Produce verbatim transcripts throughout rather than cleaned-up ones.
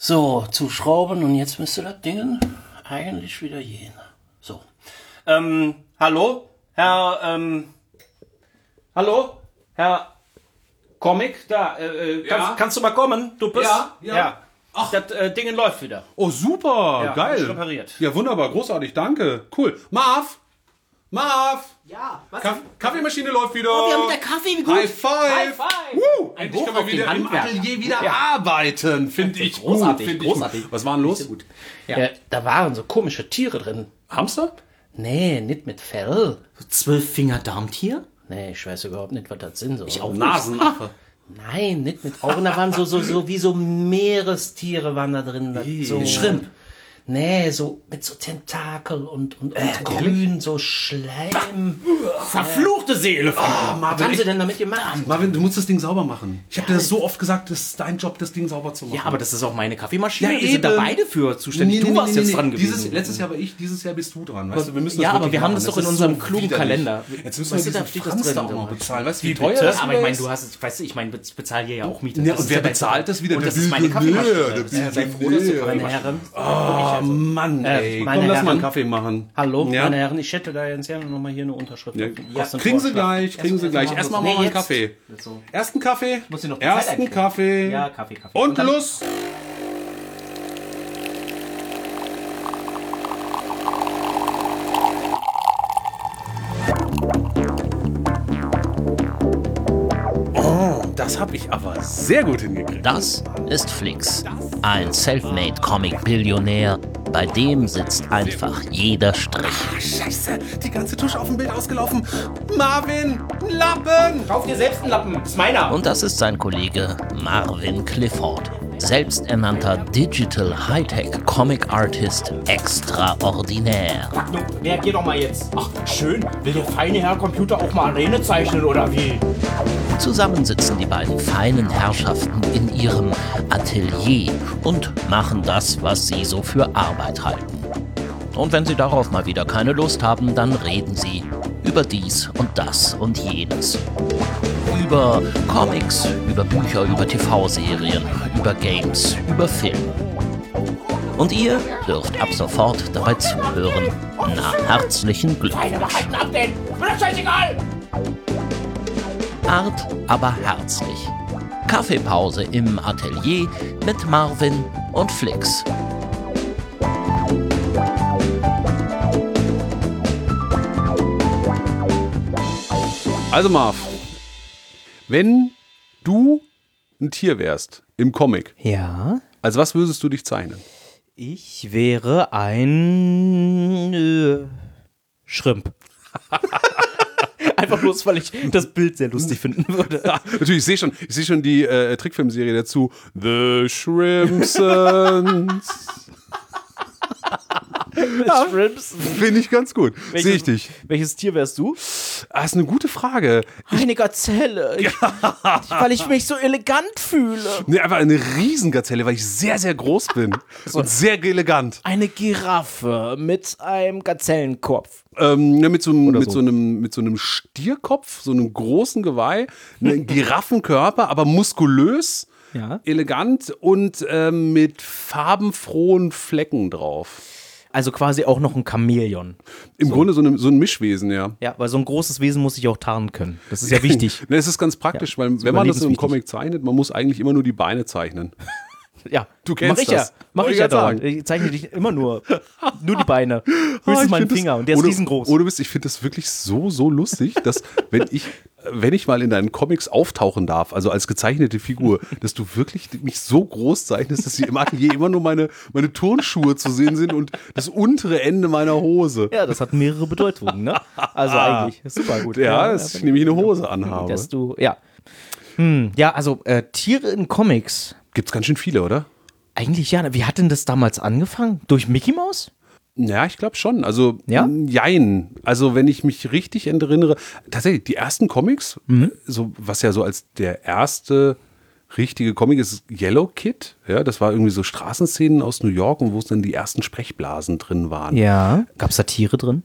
So, zuschrauben und jetzt müsste das Ding eigentlich wieder gehen. So. Ähm, hallo? Herr, ähm, hallo? Herr Comic, da, äh, kannst, Ja? kannst du mal kommen? Du bist, Ja, ja. Ach. Das äh, Ding läuft wieder. Oh, super, Ja, geil. ist repariert. Ja, wunderbar, großartig, danke. Cool. Marv! Marv! Ja, was? Kaff- Kaffeemaschine läuft wieder. Oh, wir haben wieder Kaffee, wie gut. High five! High five! Woo! Ein Endlich Hoch können wir auf wieder den im Handwerker. Atelier wieder Ja. arbeiten. Finde ich Großartig, gut. Find ich großartig. Gut. Was war denn los? Gut. Ja. Äh, da waren so komische Tiere drin. Hamster? Nee, nicht mit Fell. Zwölffinger-Darmtier? Nee, ich weiß überhaupt nicht, was das sind. So. Ich auch. Nasenaffe. Nein, nicht mit Augen. Da waren so, so, so wie so Meerestiere waren da drin. Das So, Schrimp. Nee, so mit so Tentakel und, und, und grün, so Schleim. Verfluchte Seele. Oh, Was haben sie denn damit gemacht? Marvin, du musst das Ding sauber machen. Ich habe dir das so oft gesagt, das ist dein Job, das Ding sauber zu machen. Ja, aber das ist auch meine Kaffeemaschine. Ja, wir sind da eben. beide für zuständig. Nee, nee, du warst nee, jetzt nee, dran nee. gewesen. Dieses, letztes Jahr war ich, dieses Jahr bist du dran. Weißt du, wir müssen das Ja, aber wirklich wir haben machen. das doch in ist unserem so klugen widerlich. Kalender. Jetzt müssen Weißt wir du, da diesen steht das Franz drin, da auch du. noch bezahlen. Weißt du, wie Wie teuer bitte? das Aber ich meine, ist? du hast, weißt du, ich meine, ich bezahle hier ja auch Miete. Ja, Das und ist wer dein bezahlt das wieder? Und Der das ist meine Billionär, Kaffeemaschine. der Das ist ja sei froh, dass du Billionär. Meine Kaffeemaschine Herren, Oh Mann, ey. meine Komm, lass mal einen Herren. Kaffee machen. hallo, Ja? meine Herren, ich hätte da jetzt gerne nochmal hier eine Unterschrift. Ja, auf den- auf den kriegen Sie Vorschlag. gleich, kriegen Sie gleich. Erstmal Nee, mal einen jetzt. Kaffee. So. Ersten Kaffee, Muss ich noch die Zeit ersten einstellen? Kaffee Ja, Kaffee, Kaffee. und dann- los. Oh, das habe ich aber sehr gut hingekriegt. Das ist Flix, ein Selfmade Comic-Billionär, bei dem sitzt einfach jeder Strich. Scheiße, die ganze Tusche auf dem Bild ausgelaufen. Marvin, ein Lappen. Kauf dir selbst einen Lappen. Das ist meiner. Und das ist sein Kollege Marvin Clifford, selbsternannter Digital Hightech Comic Artist extraordinär. Nun, reagier doch mal jetzt. Ach, schön. Will der feine Herr Computer auch mal Arene zeichnen, oder wie? Zusammen sitzen die beiden feinen Herrschaften in ihrem Atelier und machen das, was sie so für Arbeit halten. Und wenn sie darauf mal wieder keine Lust haben, dann reden sie über dies und das und jenes. Über Comics, über Bücher, über T V-Serien, über Games, über Film. Und ihr dürft ab sofort dabei zuhören. Na, herzlichen Glückwunsch. ab denn? Mir das scheißegal. Art, aber herzlich. Kaffeepause im Atelier mit Marvin und Flix. Also Marv, wenn du ein Tier wärst im Comic, Ja, als was würdest du dich zeichnen? ich wäre ein äh, Schrimp. Einfach bloß, weil ich das Bild sehr lustig finden würde. Ja, natürlich, ich sehe schon, ich sehe schon die äh, Trickfilmserie dazu. The Shrimpsons. Shrimps. Finde ich ganz gut. Welches- Sehe ich dich. Welches Tier wärst du? Ah, ist eine gute Frage. Eine Gazelle. Ich, weil ich mich so elegant fühle. Nee, einfach eine Riesengazelle, weil ich sehr, sehr groß bin. Und sehr elegant. Eine Giraffe mit einem Gazellenkopf. Ähm, ja, mit, so einem, Oder mit, so. so einem, mit so einem Stierkopf, so einem großen Geweih, einen Giraffenkörper, aber muskulös, Ja. elegant und ähm, mit farbenfrohen Flecken drauf. Also quasi auch noch ein Chamäleon. Im Grunde so, eine, so ein Mischwesen, ja. Ja, weil so ein großes Wesen muss sich auch tarnen können. Das ist ja wichtig. Ne, es ist ganz praktisch, Ja, weil ist wenn man das so im überlebenswichtig. Comic zeichnet, man muss eigentlich immer nur die Beine zeichnen. Ja, Du kennst mach ich das. ja. Mach Wollte ich ich ja grad dauernd. sagen. Ich zeichne dich immer nur. Nur die Beine. Höchstens Ah, ich meinen find das- Finger und der ist ohne- riesengroß. Ohne Mist, ich finde das wirklich so, so lustig, dass wenn ich, wenn ich mal in deinen Comics auftauchen darf, also als gezeichnete Figur, dass du wirklich mich so groß zeichnest, dass sie im Atelier immer nur meine, meine Turnschuhe zu sehen sind und das untere Ende meiner Hose. Ja, das hat mehrere Bedeutungen, ne? Also eigentlich. Super gut. Ja, dass ich nämlich eine Hose anhabe. Dass du, ja. Hm, ja, also äh, Tiere in Comics. Gibt's ganz schön viele, oder? Eigentlich ja. Wie hat denn das damals angefangen? Durch Mickey Mouse? Ja, ich glaube schon. Also, Ja? m, jein. Also, wenn ich mich richtig erinnere, tatsächlich, die ersten Comics, Mhm. so, was ja so als der erste richtige Comic ist Yellow Kid. Ja, das war irgendwie so Straßenszenen aus New York und wo es dann die ersten Sprechblasen drin waren. Ja. Gab es Satire drin?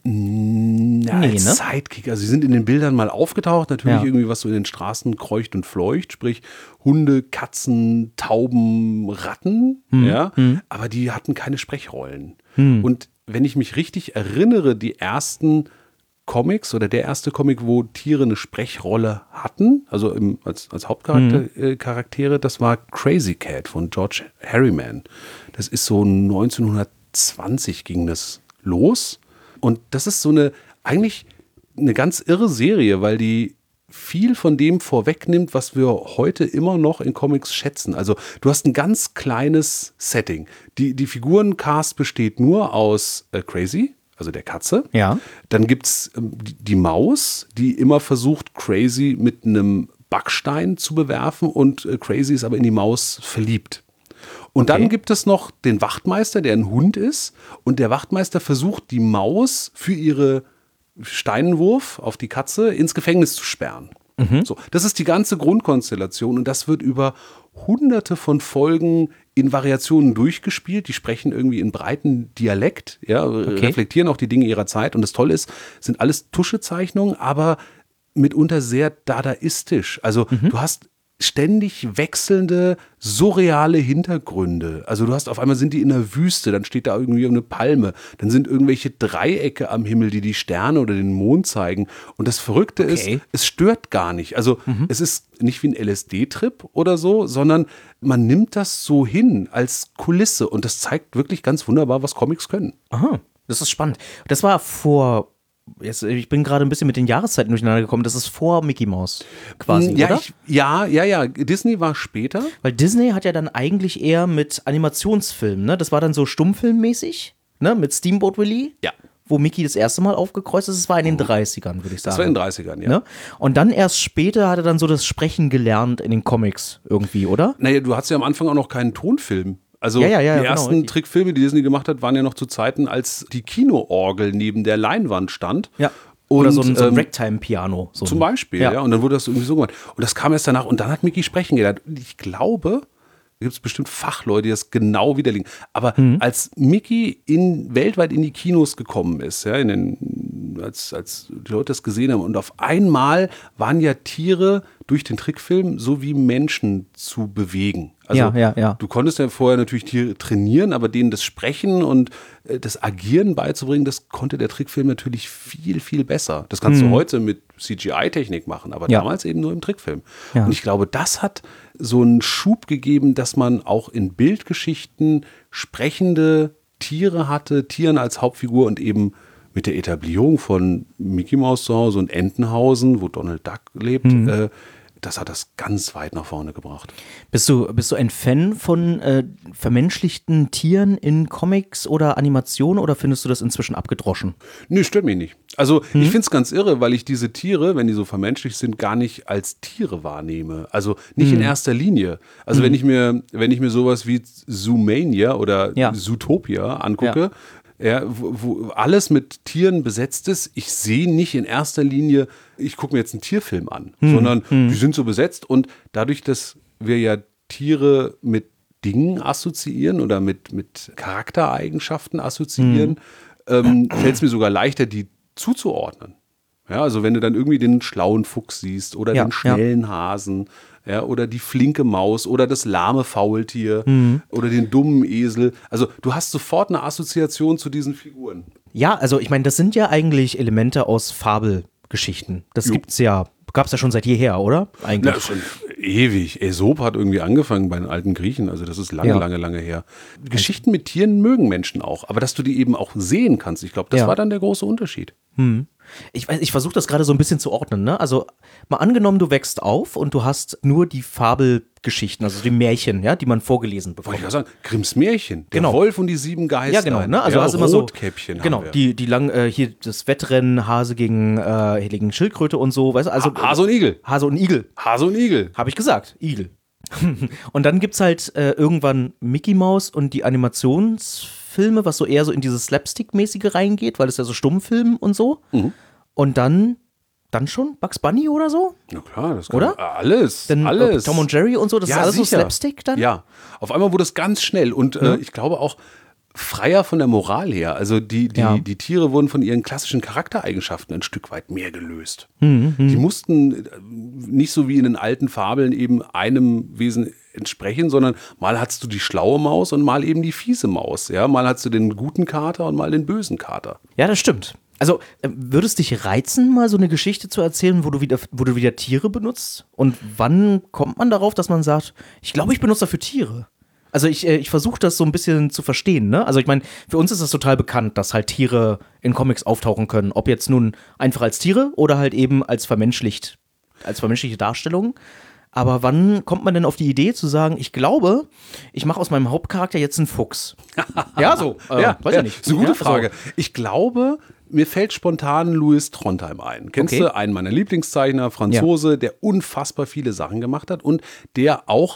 Ja, Nee, als ne? Sidekick. Also sie sind in den Bildern mal aufgetaucht. Natürlich Ja. irgendwie, was so in den Straßen kreucht und fleucht. Sprich Hunde, Katzen, Tauben, Ratten. Hm. Ja, aber die hatten keine Sprechrollen. Hm. Und wenn ich mich richtig erinnere, die ersten Comics oder der erste Comic, wo Tiere eine Sprechrolle hatten, also im, als, als Hauptcharaktere, äh, Charaktere, das war Crazy Cat von George Harriman. Das ist so neunzehnhundertzwanzig ging das los. Und das ist so eine, eigentlich eine ganz irre Serie, weil die viel von dem vorwegnimmt, was wir heute immer noch in Comics schätzen. Also du hast ein ganz kleines Setting. Die, die Figurencast besteht nur aus äh, Crazy, also der Katze. Ja. Dann gibt es ähm, die, die Maus, die immer versucht, Crazy mit einem Backstein zu bewerfen und äh, Crazy ist aber in die Maus verliebt. Und Okay. dann gibt es noch den Wachtmeister, der ein Hund ist und der Wachtmeister versucht, die Maus für ihre Steinwurf auf die Katze ins Gefängnis zu sperren. So, das ist die ganze Grundkonstellation und das wird über hunderte von Folgen in Variationen durchgespielt. Die sprechen irgendwie in breiten Dialekt, ja, reflektieren auch die Dinge ihrer Zeit. Und das Tolle ist, sind alles Tuschezeichnungen, aber mitunter sehr dadaistisch. Also du hast ständig wechselnde, surreale Hintergründe. Also du hast auf einmal sind die in der Wüste, dann steht da irgendwie eine Palme, dann sind irgendwelche Dreiecke am Himmel, die die Sterne oder den Mond zeigen. Und das Verrückte Okay. ist, es stört gar nicht. Also es ist nicht wie ein L S D-Trip oder so, sondern man nimmt das so hin als Kulisse und das zeigt wirklich ganz wunderbar, was Comics können. Aha, das ist spannend. Das war vor, jetzt, ich bin gerade ein bisschen mit den Jahreszeiten durcheinander gekommen, das ist vor Mickey Mouse quasi, ja, oder? ich, ja, ja, ja. Disney war später. Weil Disney hat ja dann eigentlich eher mit Animationsfilmen, ne? Das war dann so stummfilmmäßig, ne? Mit Steamboat Willie. Ja. Wo Mickey das erste Mal aufgekreuzt ist, das war in den dreißigern, würde ich sagen. Das war in den dreißigern, ja. Ne? Und dann erst später hat er dann so das Sprechen gelernt in den Comics irgendwie, oder? Naja, du hattest ja am Anfang auch noch keinen Tonfilm. Also Ja, ja, ja, die genau, ersten richtig. Trickfilme, die Disney gemacht hat, waren ja noch zu Zeiten, als die Kinoorgel neben der Leinwand stand. Ja. Oder Und, so ein, so ein ähm, Ragtime-Piano. So Zum ein- Beispiel, ja. Und dann wurde das irgendwie so gemacht. Und das kam erst danach. Und dann hat Mickey sprechen gelernt. Und ich glaube, da gibt es bestimmt Fachleute, die das genau widerlegen. Aber Mhm. als Mickey in, weltweit in die Kinos gekommen ist, ja, in den, als, als die Leute das gesehen haben, und auf einmal waren ja Tiere durch den Trickfilm so wie Menschen zu bewegen. Also Ja, ja, ja. du konntest ja vorher natürlich Tiere trainieren, aber denen das Sprechen und äh, das Agieren beizubringen, das konnte der Trickfilm natürlich viel, viel besser. Das kannst du heute mit C G I-Technik machen, aber Ja. damals eben nur im Trickfilm. Ja. Und ich glaube, das hat so einen Schub gegeben, dass man auch in Bildgeschichten sprechende Tiere hatte, Tieren als Hauptfigur und eben mit der Etablierung von Mickey Mouse zu Hause und Entenhausen, wo Donald Duck lebt, äh, das hat das ganz weit nach vorne gebracht. Bist du, bist du ein Fan von äh, vermenschlichten Tieren in Comics oder Animationen oder findest du das inzwischen abgedroschen? Nee, stört mich nicht. Also ich finde es ganz irre, weil ich diese Tiere, wenn die so vermenschlicht sind, gar nicht als Tiere wahrnehme. Also nicht in erster Linie. Also wenn ich mir, wenn ich mir sowas wie Zoomania oder Ja. Zootopia angucke, ja, wo, wo alles mit Tieren besetzt ist, ich sehe nicht in erster Linie, ich gucke mir jetzt einen Tierfilm an, sondern die sind so besetzt und dadurch, dass wir ja Tiere mit Dingen assoziieren oder mit, mit Charaktereigenschaften assoziieren, ähm, fällt es mir sogar leichter, die zuzuordnen. Ja, also wenn du dann irgendwie den schlauen Fuchs siehst oder Ja, den schnellen Hasen, ja, oder die flinke Maus oder das lahme Faultier oder den dummen Esel. Also du hast sofort eine Assoziation zu diesen Figuren. Ja, also ich meine, das sind ja eigentlich Elemente aus Fabelgeschichten. Das Jo. gibt's ja, gab's ja schon seit jeher, oder? Eigentlich. Na, schon ewig. Aesop hat irgendwie angefangen bei den alten Griechen. Also das ist lange, Ja. lange, lange her. Geschichten mit Tieren mögen Menschen auch. Aber dass du die eben auch sehen kannst, ich glaube, das Ja. war dann der große Unterschied. Ich, weiß- ich versuche das gerade so ein bisschen zu ordnen, ne? Also mal angenommen, du wächst auf und du hast nur die Fabelgeschichten, also die Märchen, ja, die man vorgelesen Wollte bekommt. ich auch sagen, Grimms Märchen, der Genau. Wolf und die sieben Geister. Ja, genau, ne? Also ja, hast immer so Rotkäppchen haben genau, wir. die die lang äh, hier das Wettrennen Hase gegen äh, gegen Schildkröte und so, weißt du? Also Ha- Hase und Igel. Hase und Igel, Hase und Igel. habe ich gesagt, Igel. Und dann gibt's halt äh, irgendwann Mickey Mouse und die Animationsfilme, was so eher so in dieses Slapstick-mäßige reingeht, weil es ja so Stummfilm und so. Mhm. Und dann dann schon Bugs Bunny oder so? Na klar, das kann Oder? alles, Denn, äh, alles. Tom und Jerry und so, das ist alles so Slapstick dann? Ja, auf einmal wurde es ganz schnell und äh, ich glaube auch freier von der Moral her. Also die, die, Ja. die Tiere wurden von ihren klassischen Charaktereigenschaften ein Stück weit mehr gelöst. Mhm, Die mussten äh, nicht so wie in den alten Fabeln eben einem Wesen entsprechen, sondern mal hattest du die schlaue Maus und mal eben die fiese Maus. Ja? Mal hattest du den guten Kater und mal den bösen Kater. Ja, das stimmt. Also, äh, würde es dich reizen, mal so eine Geschichte zu erzählen, wo du wieder, wo du wieder Tiere benutzt? Und wann kommt man darauf, dass man sagt, ich glaube, ich benutze dafür Tiere? Also ich, äh, ich versuche das so ein bisschen zu verstehen, ne? Also ich meine, für uns ist das total bekannt, dass halt Tiere in Comics auftauchen können. Ob jetzt nun einfach als Tiere oder halt eben als vermenschlicht, als vermenschliche Darstellung. Aber wann kommt man denn auf die Idee zu sagen, ich glaube, ich mache aus meinem Hauptcharakter jetzt einen Fuchs? Ja, so. Äh, ja, weiß ja, ja nicht. ist eine gute Ja, Frage. so. Ich glaube, mir fällt spontan Louis Trondheim ein. Kennst Okay. du einen meiner Lieblingszeichner, Franzose, der unfassbar viele Sachen gemacht hat und der auch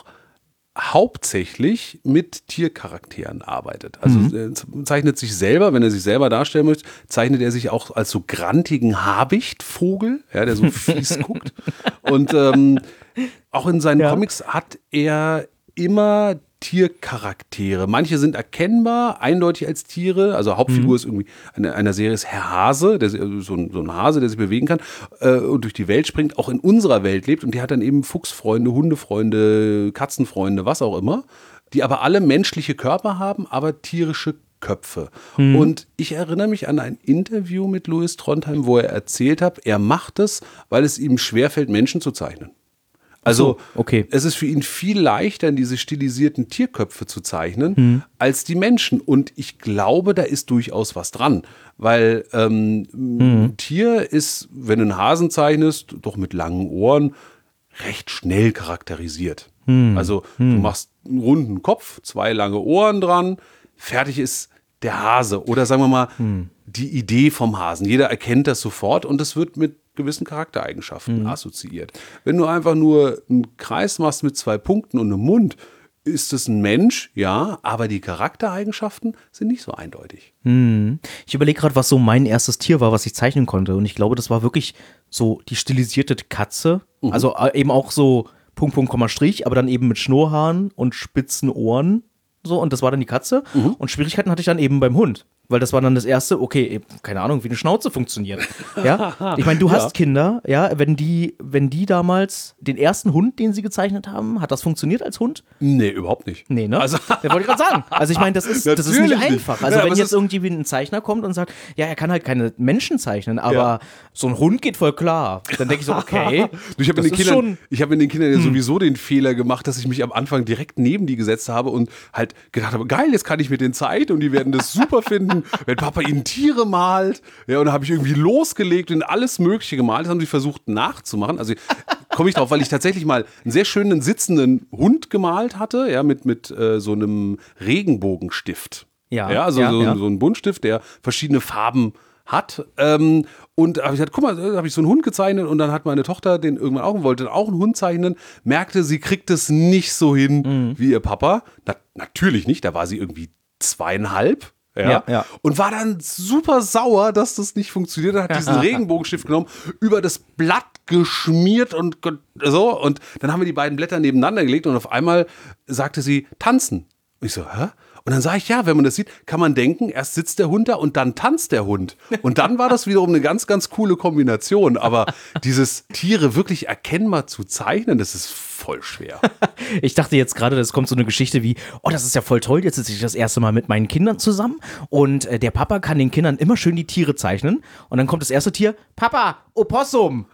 hauptsächlich mit Tiercharakteren arbeitet. Also Mhm. er zeichnet sich selber, wenn er sich selber darstellen möchte, zeichnet er sich auch als so grantigen Habichtvogel, ja, der so fies guckt. Und ähm, auch in seinen Ja. Comics hat er immer Tiercharaktere. Manche sind erkennbar, eindeutig als Tiere. Also Hauptfigur Mhm. ist irgendwie eine, einer Serie ist Herr Hase, der, also so, ein, so ein Hase, der sich bewegen kann äh, und durch die Welt springt, auch in unserer Welt lebt. Und der hat dann eben Fuchsfreunde, Hundefreunde, Katzenfreunde, was auch immer, die aber alle menschliche Körper haben, aber tierische Köpfe. Mhm. Und ich erinnere mich an ein Interview mit Louis Trondheim, wo er erzählt hat, er macht es, weil es ihm schwerfällt, Menschen zu zeichnen. Also so, okay. es ist für ihn viel leichter, diese stilisierten Tierköpfe zu zeichnen, als die Menschen. Und ich glaube, da ist durchaus was dran. Weil ähm, ein Tier ist, wenn du einen Hasen zeichnest, doch mit langen Ohren, recht schnell charakterisiert. Also du machst einen runden Kopf, zwei lange Ohren dran, fertig ist der Hase. Oder sagen wir mal, die Idee vom Hasen. Jeder erkennt das sofort und es wird mit gewissen Charaktereigenschaften Mhm. assoziiert. Wenn du einfach nur einen Kreis machst mit zwei Punkten und einem Mund, ist es ein Mensch, ja, aber die Charaktereigenschaften sind nicht so eindeutig. Ich überlege gerade, was so mein erstes Tier war, was ich zeichnen konnte. Und ich glaube, das war wirklich so die stilisierte Katze. Also äh, eben auch so Punkt, Punkt, Komma, Strich, aber dann eben mit Schnurrhaaren und spitzen Ohren. So, und das war dann die Katze. Und Schwierigkeiten hatte ich dann eben beim Hund. Weil das war dann das erste, okay, eben, keine Ahnung, wie eine Schnauze funktioniert. Ja? Ich meine, du hast Kinder, ja, wenn die, wenn die damals den ersten Hund, den sie gezeichnet haben, hat das funktioniert als Hund? Nee, überhaupt nicht. Nee, ne? Also, Das wollte ich gerade sagen. Also ich meine, das ist, das ist nicht Natürlich nicht. einfach. Also Ja, aber wenn es jetzt ist- irgendwie ein Zeichner kommt und sagt, ja, er kann halt keine Menschen zeichnen, aber Ja. so ein Hund geht voll klar. Dann denke ich so, okay. Du, ich habe das mit, den ist Kindern- schon- Hm. ich hab mit den Kindern ja sowieso den Fehler gemacht, dass ich mich am Anfang direkt neben die gesetzt habe und halt gedacht habe, geil, jetzt kann ich mit denen zeichnen und die werden das super finden, wenn Papa ihnen Tiere malt. Ja, und dann habe ich irgendwie losgelegt und alles Mögliche gemalt. Das haben sie versucht nachzumachen. Also komme ich drauf, weil ich tatsächlich mal einen sehr schönen sitzenden Hund gemalt hatte, ja, mit, mit äh, so einem Regenbogenstift. Ja, ja also ja, so, ja. so ein Buntstift, der verschiedene Farben hat. Ähm, und da habe ich gesagt, guck mal, da habe ich so einen Hund gezeichnet und dann hat meine Tochter den irgendwann auch, wollte auch einen Hund zeichnen, merkte, sie kriegt es nicht so hin Mhm. wie ihr Papa. Na, natürlich nicht, da war sie irgendwie zweieinhalb. Ja, Ja, ja. Und war dann super sauer, dass das nicht funktioniert hat, hat diesen Regenbogenstift genommen, über das Blatt geschmiert und ge- so. Und dann haben wir die beiden Blätter nebeneinander gelegt und auf einmal sagte sie, tanzen. Und ich so, hä? Und dann sage ich, ja, wenn man das sieht, kann man denken, erst sitzt der Hund da und dann tanzt der Hund. Und dann war das wiederum eine ganz, ganz coole Kombination. Aber dieses Tiere wirklich erkennbar zu zeichnen, das ist voll schwer. Ich dachte jetzt gerade, das kommt so eine Geschichte wie, oh, das ist ja voll toll, jetzt sitze ich das erste Mal mit meinen Kindern zusammen und äh, der Papa kann den Kindern immer schön die Tiere zeichnen und dann kommt das erste Tier, Papa, Opossum.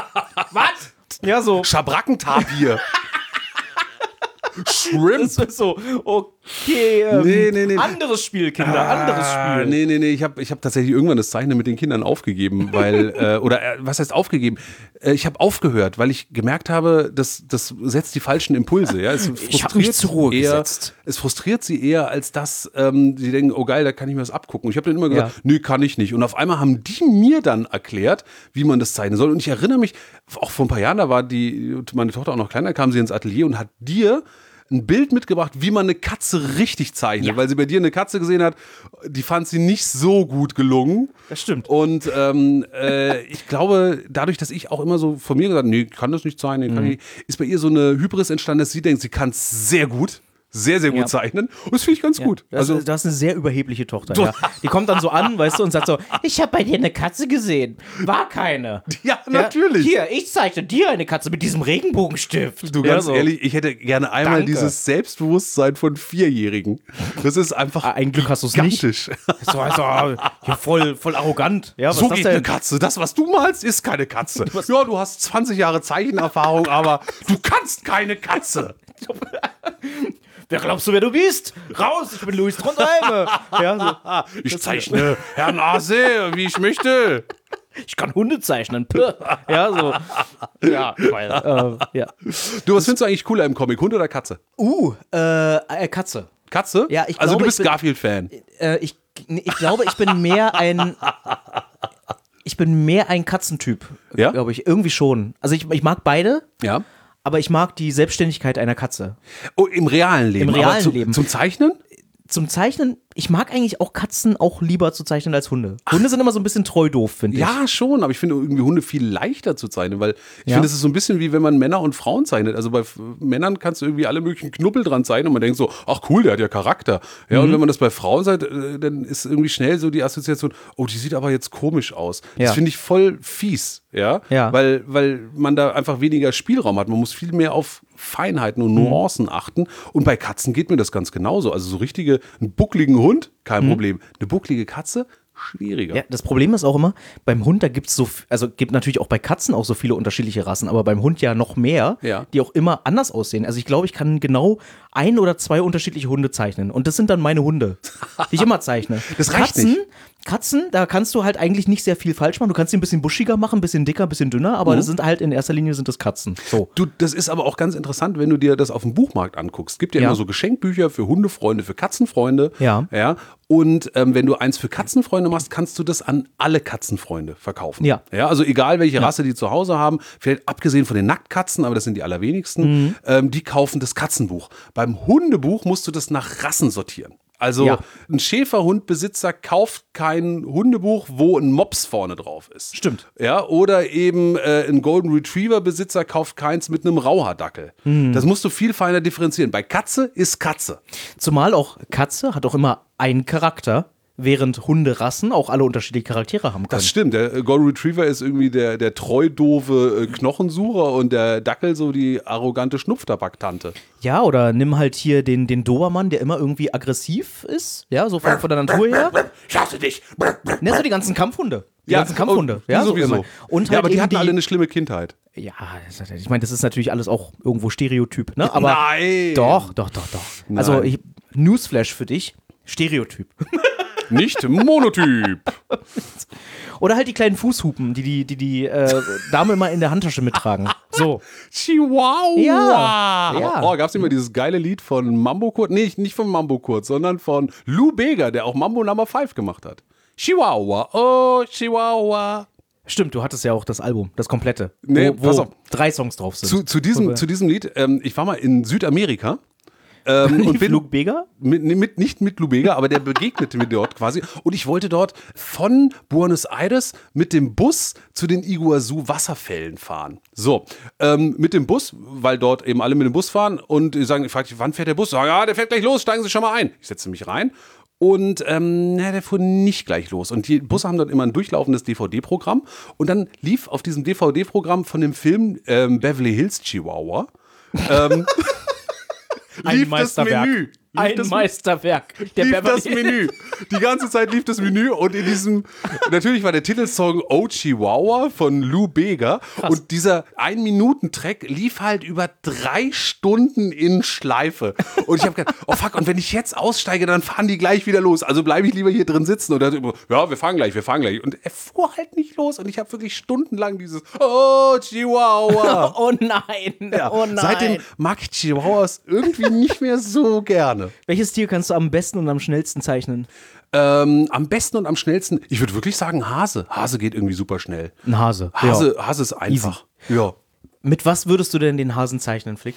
Was? Ja, so. Schabrackentapir. Shrimp. Das ist so, okay, ähm, Nee, nee, nee. anderes Spiel, Kinder, anderes Ah, Spiel. nee, nee, nee, ich habe ich hab tatsächlich irgendwann das Zeichnen mit den Kindern aufgegeben, weil, äh, oder äh, was heißt aufgegeben? Äh, ich habe aufgehört, weil ich gemerkt habe, das, das setzt die falschen Impulse. Ja? Es Ich hab mich zur Ruhe eher, gesetzt. Es frustriert sie eher, als dass ähm, sie denken, oh geil, da kann ich mir das abgucken. Und ich habe dann immer gesagt, Ja. nee, kann ich nicht. Und auf einmal haben die mir dann erklärt, wie man das zeichnen soll. Und ich erinnere mich, auch vor ein paar Jahren, da war die, meine Tochter auch noch kleiner, kam sie ins Atelier und hat dir ein Bild mitgebracht, wie man eine Katze richtig zeichnet, Ja. weil sie bei dir eine Katze gesehen hat, die fand sie nicht so gut gelungen. Das stimmt. Und ähm, äh, ich glaube, dadurch, dass ich auch immer so von mir gesagt habe, nee, ich kann das nicht zeichnen, kann Mhm. ich nicht, ist bei ihr so eine Hybris entstanden, dass sie denkt, sie kann es sehr gut. Sehr, sehr gut Ja. zeichnen. Und das finde ich ganz Ja, gut. das, Also, ist, das ist eine sehr überhebliche Tochter. Ja. Die kommt dann so an, weißt du, und sagt so: Ich habe bei dir eine Katze gesehen. War keine. ja, natürlich. Hier, ich zeichne dir eine Katze mit diesem Regenbogenstift. Du, Ja, ganz so. ehrlich, ich hätte gerne einmal Danke. dieses Selbstbewusstsein von Vierjährigen. Das ist einfach Ah, ein Glück hast du's nicht. gigantisch. So, also, ja, voll, voll arrogant. Ja, was So ist das geht denn? eine Katze. Das, was du malst, ist keine Katze. Ja, du hast zwanzig Jahre Zeichenerfahrung, aber du kannst keine Katze. Wer glaubst du, wer du bist? Raus, ich bin Luis Trondheime. Ja, so. Ich zeichne Herr Nase, wie ich möchte. Ich kann Hunde zeichnen. Puh. Ja, so. Ja, weil, äh, ja. Du, was findest du eigentlich cooler im Comic? Hund oder Katze? Uh, äh, äh, Katze. Katze? Ja, ich also glaube, du bist ich bin- Garfield-Fan. Äh, ich, ich glaube, ich bin mehr ein. Ich bin mehr ein Katzentyp, Ja? glaube ich. Irgendwie schon. Also ich, ich mag beide, Ja. aber ich mag die Selbstständigkeit einer Katze. Oh, im realen Leben. Im realen aber zu, Leben. Zum Zeichnen? Zum Zeichnen, ich mag eigentlich auch Katzen auch lieber zu zeichnen als Hunde. Hunde sind immer so ein bisschen treu doof, finde ich. Ja, schon, aber ich finde irgendwie Hunde viel leichter zu zeichnen, weil ich Ja. finde, es ist so ein bisschen wie wenn man Männer und Frauen zeichnet. Also bei F- Männern kannst du irgendwie alle möglichen Knubbel dran zeichnen und man denkt so, ach cool, der hat ja Charakter. Ja, Mhm. und wenn man das bei Frauen sagt, äh, dann ist irgendwie schnell so die Assoziation, oh, die sieht aber jetzt komisch aus. Das Ja. finde ich voll fies, ja, Ja. Weil, weil man da einfach weniger Spielraum hat. Man muss viel mehr auf Feinheiten und Nuancen achten. Und bei Katzen geht mir das ganz genauso. Also so richtige, einen buckligen Hund, kein Problem. Eine bucklige Katze, schwieriger. Ja, das Problem ist auch immer, beim Hund, da gibt es so, f- also gibt natürlich auch bei Katzen auch so viele unterschiedliche Rassen, aber beim Hund ja noch mehr, Ja. die auch immer anders aussehen. Also ich glaube, ich kann genau ein oder zwei unterschiedliche Hunde zeichnen. Und das sind dann meine Hunde, die ich immer zeichne. Das reicht Katzen, nicht. Katzen, da kannst du halt eigentlich nicht sehr viel falsch machen. Du kannst sie ein bisschen buschiger machen, ein bisschen dicker, ein bisschen dünner, aber das sind halt in erster Linie sind das Katzen. So. Du, das ist aber auch ganz interessant, wenn du dir das auf dem Buchmarkt anguckst. Es gibt ja, Ja. immer so Geschenkbücher für Hundefreunde, für Katzenfreunde. Ja. ja. Und ähm, wenn du eins für Katzenfreunde machst, kannst du das an alle Katzenfreunde verkaufen. Ja. ja also egal, welche Rasse die zu Hause haben, vielleicht abgesehen von den Nacktkatzen, aber das sind die allerwenigsten, Mhm. ähm, die kaufen das Katzenbuch. Beim Hundebuch musst du das nach Rassen sortieren. Also Ja. ein Schäferhundbesitzer kauft kein Hundebuch, wo ein Mops vorne drauf ist. Stimmt. Ja, oder eben äh, ein Golden Retriever Besitzer kauft keins mit einem Rauhaardackel. Das musst du viel feiner differenzieren. Bei Katze ist Katze. Zumal auch Katze hat auch immer einen Charakter, während Hunderassen auch alle unterschiedliche Charaktere haben können. Das stimmt. Der äh, Golden Retriever ist irgendwie der, der treu doofe äh, Knochensucher und der Dackel so die arrogante Schnupftabaktante. Ja, oder nimm halt hier den, den Dobermann, der immer irgendwie aggressiv ist, ja, so von, von der Natur her. Ich hasse dich. Ne, so die ganzen Kampfhunde. Die ganzen Kampfhunde. oh, Ja, die so sowieso. immer. Und halt ja, aber die eben hatten alle eine schlimme Kindheit. Ja, das ist- ich meine, das ist natürlich alles auch irgendwo Stereotyp, ne? Aber Nein. Doch, doch, doch, doch. Also, Nein. ich, Newsflash für dich, Stereotyp. Nicht Monotyp. Oder halt die kleinen Fußhupen, die die, die, die äh, Dame immer in der Handtasche mittragen. So. Chihuahua. Ja, ja. Oh, gab's immer dieses geile Lied von Mambo Kurt? Nee, nicht von Mambo Kurt, sondern von Lou Bega, der auch Mambo Number fünf gemacht hat. Chihuahua, oh, Chihuahua. Stimmt, du hattest ja auch das Album, das komplette. Nee, wo, wo pass auf. drei Songs drauf sind. Zu, zu, diesem, zu diesem Lied, ähm, ich war mal in Südamerika. Ähm, und bin Flug Bega? mit, mit, nicht mit Lubega, aber der begegnete mir dort quasi. Und ich wollte dort von Buenos Aires mit dem Bus zu den Iguazu-Wasserfällen fahren. So, ähm, mit dem Bus, weil dort eben alle mit dem Bus fahren. Und die sagen, ich frage, wann fährt der Bus? Sagen, ja, der fährt gleich los, steigen Sie schon mal ein. Ich setze mich rein. Und ähm, na, der fuhr nicht gleich los. Und die Busse haben dann immer ein durchlaufendes D V D-Programm. Und dann lief auf diesem D V D-Programm von dem Film ähm, Beverly Hills Chihuahua ähm, Ein lief das Meisterwerk. Menü. Lief Ein das, Meisterwerk. Der lief Beverly das Menü. Die ganze Zeit lief das Menü und in diesem, natürlich war der Titelsong Oh Chihuahua von Lou Bega und dieser Ein-Minuten-Track lief halt über drei Stunden in Schleife. Und ich habe gedacht, oh fuck, und wenn ich jetzt aussteige, dann fahren die gleich wieder los. Also bleibe ich lieber hier drin sitzen. Und er hat immer, ja, wir fahren gleich, wir fahren gleich. Und er fuhr halt nicht los und ich habe wirklich stundenlang dieses Oh Chihuahua. Oh nein, Ja, oh nein. seitdem mag ich Chihuahuas irgendwie nicht mehr so gerne. Welches Tier kannst du am besten und am schnellsten zeichnen? Ähm, am besten und am schnellsten, ich würde wirklich sagen Hase. Hase geht irgendwie super schnell. Ein Hase. Hase, Hase ist einfach. Ja. Mit was würdest du denn den Hasen zeichnen, Flix?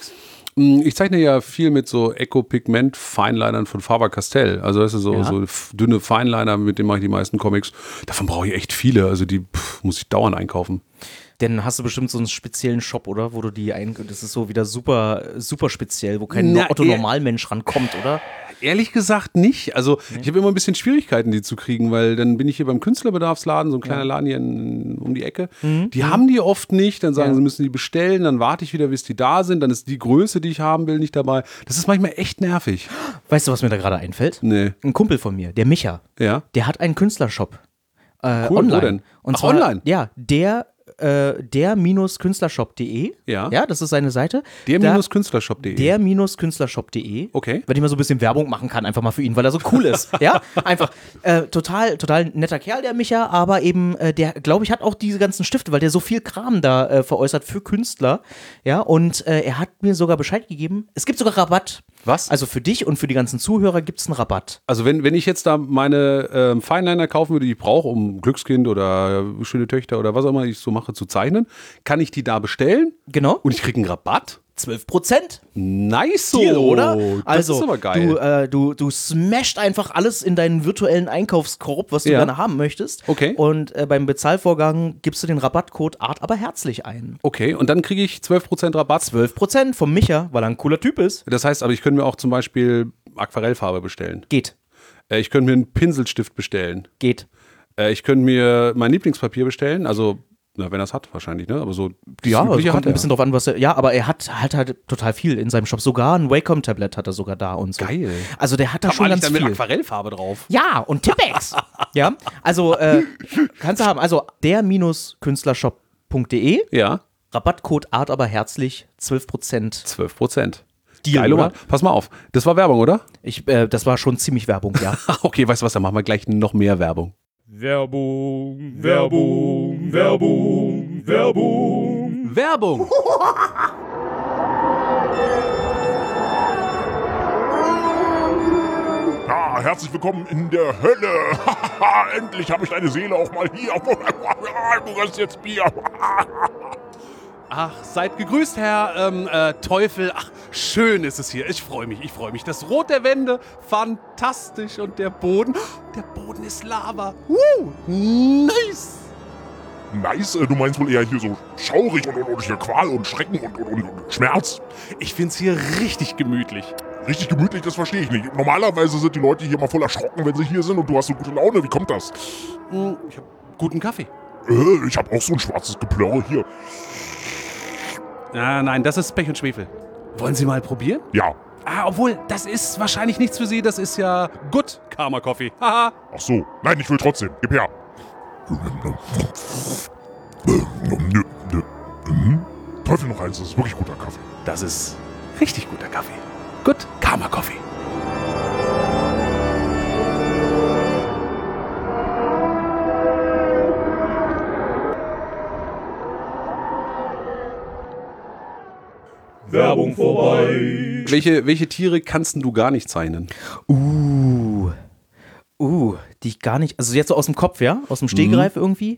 Ich zeichne ja viel mit so Eco-Pigment-Feinlinern von Faber-Castell. Also das ist so, Ja. so f- dünne Feinliner, mit denen mache ich die meisten Comics. Davon brauche ich echt viele. Also die pff, muss ich dauernd einkaufen. Dann hast du bestimmt so einen speziellen Shop, oder? Wo du die ein. Das ist so wieder super, super speziell, wo kein Na, Otto-Normalmensch rankommt, oder? Ehrlich gesagt nicht. Also ich habe immer ein bisschen Schwierigkeiten, die zu kriegen, weil dann bin ich hier beim Künstlerbedarfsladen, so ein kleiner Laden hier in, um die Ecke. Die haben die oft nicht, dann sagen Ja. sie, müssen die bestellen, dann warte ich wieder, bis die da sind, dann ist die Größe, die ich haben will, nicht dabei. Das ist manchmal echt nervig. Weißt du, was mir da gerade einfällt? Nee. Ein Kumpel von mir, der Micha, Ja. der hat einen Künstlershop. Äh, Cool, wo online. denn? Und Ach, zwar, online? Ja, der, äh, der-künstlershop punkt de. Ja. Ja, das ist seine Seite. Der Da- minus Künstlershop punkt de. der-künstlershop punkt de. Okay. Wenn ich mal so ein bisschen Werbung machen kann, einfach mal für ihn, weil er so cool ist. Ja, einfach äh, total, total netter Kerl, der Micha, aber eben, äh, der, glaube ich, hat auch diese ganzen Stifte, weil der so viel Kram da äh, veräußert für Künstler. Ja, und äh, er hat mir sogar Bescheid gegeben, es gibt sogar Rabatt. Was? Also für dich und für die ganzen Zuhörer gibt es einen Rabatt. Also wenn, wenn ich jetzt da meine ähm, Feinliner kaufen würde, die ich brauche, um Glückskind oder äh, schöne Töchter oder was auch immer ich so mache zu zeichnen, kann ich die da bestellen Genau. und ich kriege einen Rabatt? zwölf Prozent. Nice, so. Deal, oder? Das Also, ist aber geil. Du, äh, du, du smasht einfach alles in deinen virtuellen Einkaufskorb, was du Ja. gerne haben möchtest. Okay. Und äh, beim Bezahlvorgang gibst du den Rabattcode Art aber herzlich ein. Okay, und dann kriege ich zwölf Prozent Rabatt. zwölf Prozent vom Micha, weil er ein cooler Typ ist. Das heißt aber, ich könnte mir auch zum Beispiel Aquarellfarbe bestellen. Geht. Äh, ich könnte mir einen Pinselstift bestellen. Geht. Äh, ich könnte mir mein Lieblingspapier bestellen. Also, na, wenn er es hat, wahrscheinlich, ne? Aber so das Ja, Übliche es kommt hat ein er. bisschen drauf an, was er. Ja, aber er hat halt halt total viel in seinem Shop. Sogar ein Wacom-Tablet hat er sogar da und so. Geil. Also der hat da Kann schon man nicht ganz dann mit viel. Aquarellfarbe drauf. Ja, und Tippex. Ja, also äh, kannst du haben. Also der-künstlershop punkt de. Ja, Rabattcode Art aber herzlich, zwölf Prozent. zwölf Prozent. Deal, Geil, oder? oder? Pass mal auf. Das war Werbung, oder? Ich, äh, das war schon ziemlich Werbung, ja. Ach, okay, weißt du was, dann machen wir gleich noch mehr Werbung. Werbung, Werbung, Werbung, Werbung. Werbung! Ja, herzlich willkommen in der Hölle. Endlich habe ich deine Seele auch mal hier. Du hast jetzt Bier. Ach, seid gegrüßt, Herr ähm, äh, Teufel. Ach, schön ist es hier. Ich freue mich, ich freue mich. Das Rot der Wände, fantastisch. Und der Boden, der Boden ist Lava. Uh, nice. Nice, äh, du meinst wohl eher hier so schaurig und, und, und hier Qual und Schrecken und, und, und Schmerz. Ich find's hier richtig gemütlich. Richtig gemütlich, das verstehe ich nicht. Normalerweise sind die Leute hier mal voll erschrocken, wenn sie hier sind und du hast so gute Laune. Wie kommt das? Hm, Ich hab guten Kaffee. Äh, ich habe auch so ein schwarzes Geplörre hier. Ah, nein, das ist Pech und Schwefel. Wollen Sie mal probieren? Ja. Ah, obwohl, das ist wahrscheinlich nichts für Sie. Das ist ja Good Karma Coffee. Haha. Ach so. Nein, ich will trotzdem. Gib her. Mhm. Teufel noch eins, das ist wirklich guter Kaffee. Das ist richtig guter Kaffee. Good Karma Coffee. Werbung vorbei. Welche, welche Tiere kannst du gar nicht zeichnen? Uh. Uh, die ich gar nicht. Also jetzt so aus dem Kopf, ja? Aus dem Stegreif irgendwie?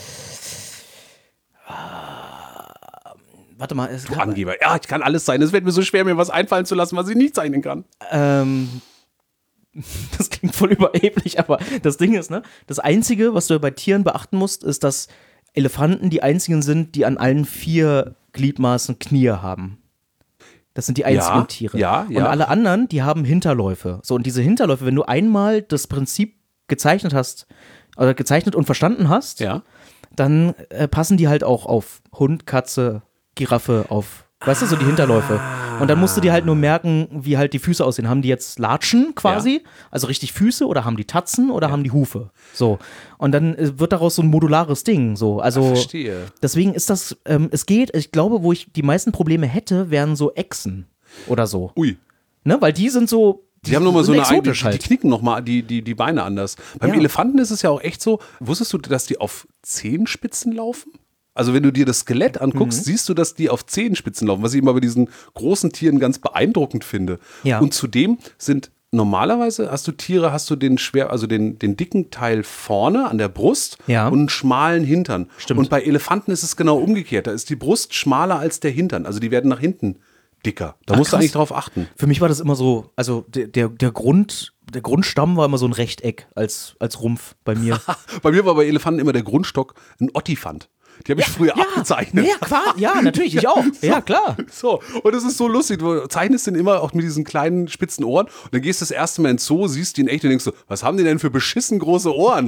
Ah, warte mal. Es Du Angeber. Ja, ich kann alles sein. Es wird mir so schwer, mir was einfallen zu lassen, was ich nicht zeichnen kann. Ähm, das klingt voll überheblich, aber das Ding ist, ne? Das Einzige, was du bei Tieren beachten musst, ist, dass Elefanten die einzigen sind, die an allen vier Gliedmaßen Knie haben. Das sind die einzigen Ja, Tiere. ja, ja. Und alle anderen, die haben Hinterläufe. So, und diese Hinterläufe, wenn du einmal das Prinzip gezeichnet hast, oder gezeichnet und verstanden hast, Ja. dann äh, passen die halt auch auf Hund, Katze, Giraffe, auf, weißt du, so die Hinterläufe. Und dann musst du dir halt nur merken, wie halt die Füße aussehen. Haben die jetzt Latschen quasi, Ja. also richtig Füße, oder haben die Tatzen oder haben die Hufe? So. Und dann äh, wird daraus so ein modulares Ding. So. Also Verstehe. deswegen ist das, ähm, es geht, ich glaube, wo ich die meisten Probleme hätte, wären so Echsen oder so. Ui. Ne? Weil die sind so. Die haben nochmal so sind eine eigene, exotisch die, halt. die knicken nochmal die, die, die Beine anders. Beim Ja. Elefanten ist es ja auch echt so, wusstest du, dass die auf Zehenspitzen laufen? Also wenn du dir das Skelett anguckst, Mhm. siehst du, dass die auf Zehenspitzen laufen, was ich immer bei diesen großen Tieren ganz beeindruckend finde. Ja. Und zudem sind normalerweise, hast du Tiere, hast du den schwer, also den, den dicken Teil vorne an der Brust Ja. und einen schmalen Hintern. Stimmt. Und bei Elefanten ist es genau umgekehrt. Da ist die Brust schmaler als der Hintern. Also die werden nach hinten dicker. Da Ach, musst du krass. eigentlich drauf achten. Für mich war das immer so, also der, der, der Grund, der Grundstamm war immer so ein Rechteck als, als Rumpf bei mir. Bei mir war bei Elefanten immer der Grundstock ein Ottifant. Die habe ich früher abgezeichnet. Ja, klar, ja, natürlich, ich auch. Ja, klar. So, und es ist so lustig, du zeichnest den immer auch mit diesen kleinen spitzen Ohren und dann gehst du das erste Mal ins Zoo, siehst die in echt und denkst so, was haben die denn für beschissen große Ohren?